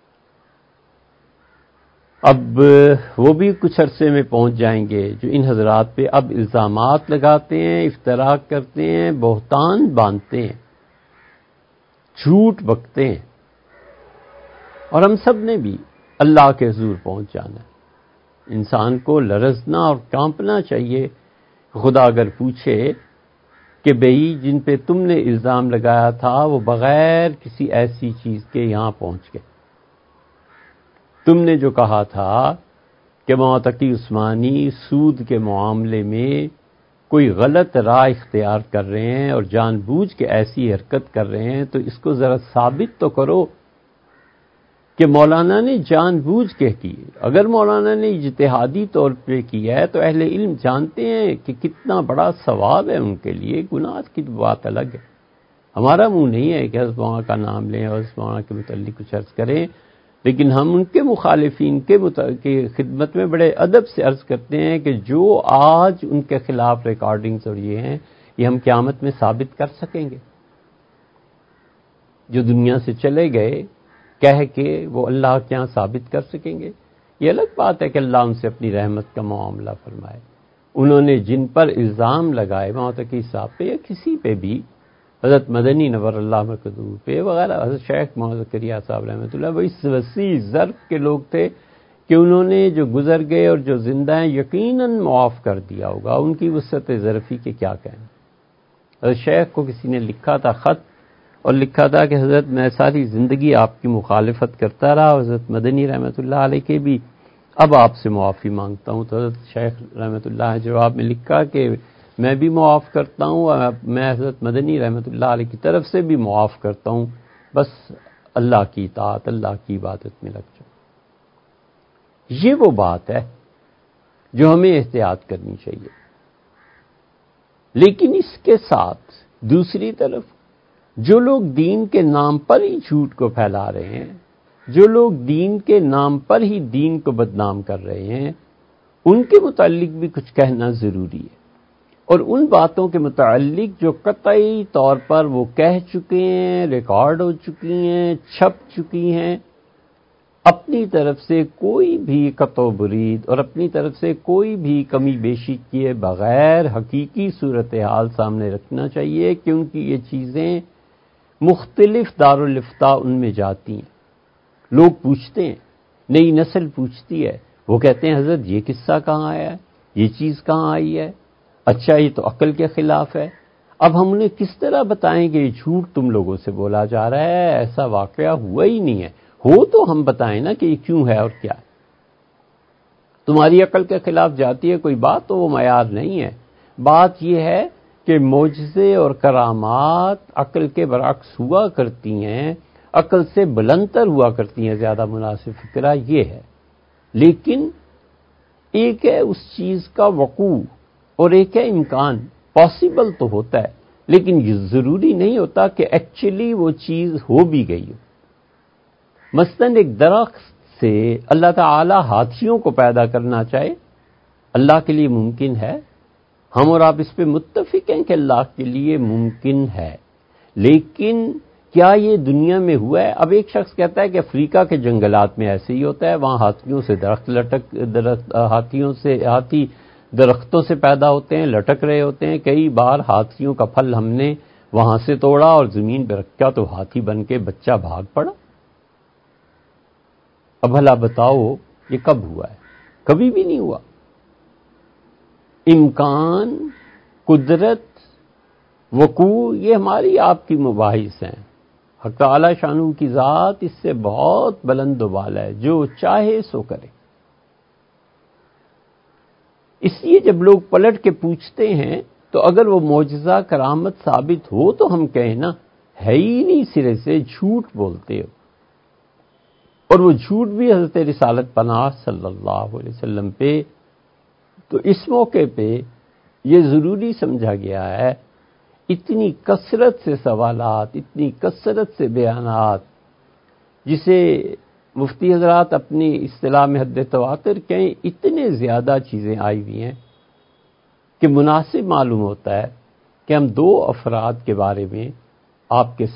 اب وہ بھی کچھ عرصے میں پہنچ جائیں گے جو ان حضرات پہ اب الزامات لگاتے ہیں، افتراء کرتے ہیں، بہتان باندھتے ہیں، جھوٹ بکتے ہیں، اور ہم سب نے بھی اللہ کے حضور پہنچ جانا ہے۔ انسان کو لرزنا اور کانپنا چاہیے۔ خدا اگر پوچھے کہ بھئی جن پہ تم نے الزام لگایا تھا وہ بغیر کسی ایسی چیز کے یہاں پہنچ گئے، تم نے جو کہا تھا کہ مولانا تقی عثمانی سود کے معاملے میں کوئی غلط راہ اختیار کر رہے ہیں اور جان بوجھ کے ایسی حرکت کر رہے ہیں، تو اس کو ذرا ثابت تو کرو کہ مولانا نے جان بوجھ کے کی۔ اگر مولانا نے اجتہادی طور پہ کیا ہے تو اہل علم جانتے ہیں کہ کتنا بڑا ثواب ہے ان کے لیے، گناہ کی بات الگ ہے۔ ہمارا منہ نہیں ہے کہ حضرت مولانا کا نام لیں اور حضرت مولانا کے متعلق کچھ عرض کریں، لیکن ہم ان کے مخالفین کے کی خدمت میں بڑے ادب سے عرض کرتے ہیں کہ جو آج ان کے خلاف ریکارڈنگز اور یہ ہیں، یہ ہم قیامت میں ثابت کر سکیں گے۔ جو دنیا سے چلے گئے کہہ کے وہ اللہ کے یہاں ثابت کر سکیں گے یہ الگ بات ہے کہ اللہ ان سے اپنی رحمت کا معاملہ فرمائے. انہوں نے جن پر الزام لگائے موتقی صاحب پہ یا کسی پہ بھی، حضرت مدنی نور اللہ مقدور پہ وغیرہ، حضرت شیخ محمد زکریا صاحب رحمۃ اللہ، وہ اس وسیع ظرف کے لوگ تھے کہ انہوں نے جو گزر گئے اور جو زندہ ہیں یقیناً معاف کر دیا ہوگا. ان کی وسعت ظرفی کے کیا کہنا. حضرت شیخ کو کسی نے لکھا تھا خط، اور لکھا تھا کہ حضرت میں ساری زندگی آپ کی مخالفت کرتا رہا، حضرت مدنی رحمۃ اللہ علیہ کے بھی، اب آپ سے معافی مانگتا ہوں. تو حضرت شیخ رحمۃ اللہ نے جواب میں لکھا کہ میں بھی معاف کرتا ہوں، اور میں حضرت مدنی رحمۃ اللہ علیہ کی طرف سے بھی معاف کرتا ہوں، بس اللہ کی اطاعت، اللہ کی عبادت میں لگ جاؤ. یہ وہ بات ہے جو ہمیں احتیاط کرنی چاہیے. لیکن اس کے ساتھ دوسری طرف جو لوگ دین کے نام پر ہی جھوٹ کو پھیلا رہے ہیں، جو لوگ دین کے نام پر ہی دین کو بدنام کر رہے ہیں، ان کے متعلق بھی کچھ کہنا ضروری ہے. اور ان باتوں کے متعلق جو قطعی طور پر وہ کہہ چکے ہیں، ریکارڈ ہو چکی ہیں، چھپ چکی ہیں، اپنی طرف سے کوئی بھی قطع و برید اور اپنی طرف سے کوئی بھی کمی بیشی کیے بغیر حقیقی صورتحال سامنے رکھنا چاہیے، کیونکہ یہ چیزیں مختلف دارالافتاء ان میں جاتی ہیں. لوگ پوچھتے ہیں، نئی نسل پوچھتی ہے، وہ کہتے ہیں حضرت یہ قصہ کہاں آیا ہے، یہ چیز کہاں آئی ہے، اچھا یہ تو عقل کے خلاف ہے. اب ہم انہیں کس طرح بتائیں کہ یہ جھوٹ تم لوگوں سے بولا جا رہا ہے، ایسا واقعہ ہوا ہی نہیں ہے. ہو تو ہم بتائیں نا کہ یہ کیوں ہے اور کیا ہے. تمہاری عقل کے خلاف جاتی ہے کوئی بات تو وہ معیار نہیں ہے. بات یہ ہے کہ معجزے اور کرامات عقل کے برعکس ہوا کرتی ہیں، عقل سے بلندتر ہوا کرتی ہیں، زیادہ مناسب فکرہ یہ ہے. لیکن ایک ہے اس چیز کا وقوع اور ایک ہے امکان. پاسبل تو ہوتا ہے لیکن یہ ضروری نہیں ہوتا کہ ایکچولی وہ چیز ہو بھی گئی ہو. مثلاً ایک درخت سے اللہ تعالی ہاتھیوں کو پیدا کرنا چاہے، اللہ کے لیے ممکن ہے. ہم اور آپ اس پہ متفق ہیں کہ اللہ کے لیے ممکن ہے، لیکن کیا یہ دنیا میں ہوا ہے؟ اب ایک شخص کہتا ہے کہ افریقہ کے جنگلات میں ایسے ہی ہوتا ہے، وہاں ہاتھیوں سے درخت لٹک درخت ہاتھیوں سے ہاتھی درختوں سے پیدا ہوتے ہیں، لٹک رہے ہوتے ہیں. کئی بار ہاتھیوں کا پھل ہم نے وہاں سے توڑا اور زمین پہ رکھا تو ہاتھی بن کے بچہ بھاگ پڑا. اب بھلا بتاؤ یہ کب ہوا ہے؟ کبھی بھی نہیں ہوا. امکان، قدرت، وقوع یہ ہماری آپ کی مباحث ہیں. حق تعالی شانہ کی ذات اس سے بہت بلند و بالا ہے، جو چاہے سو کرے. اس لیے جب لوگ پلٹ کے پوچھتے ہیں تو اگر وہ معجزہ کرامت ثابت ہو تو ہم کہیں نا ہے ہی نہیں، سرے سے جھوٹ بولتے ہو. اور وہ جھوٹ بھی حضرت رسالت پناہ صلی اللہ علیہ وسلم پہ. تو اس موقع پہ یہ ضروری سمجھا گیا ہے، اتنی کثرت سے سوالات، اتنی کثرت سے بیانات، جسے مفتی حضرات اپنی اصطلاح میں حد تواتر کہیں، اتنے زیادہ چیزیں آئی ہوئی ہیں کہ مناسب معلوم ہوتا ہے کہ ہم دو افراد کے بارے میں آپ کے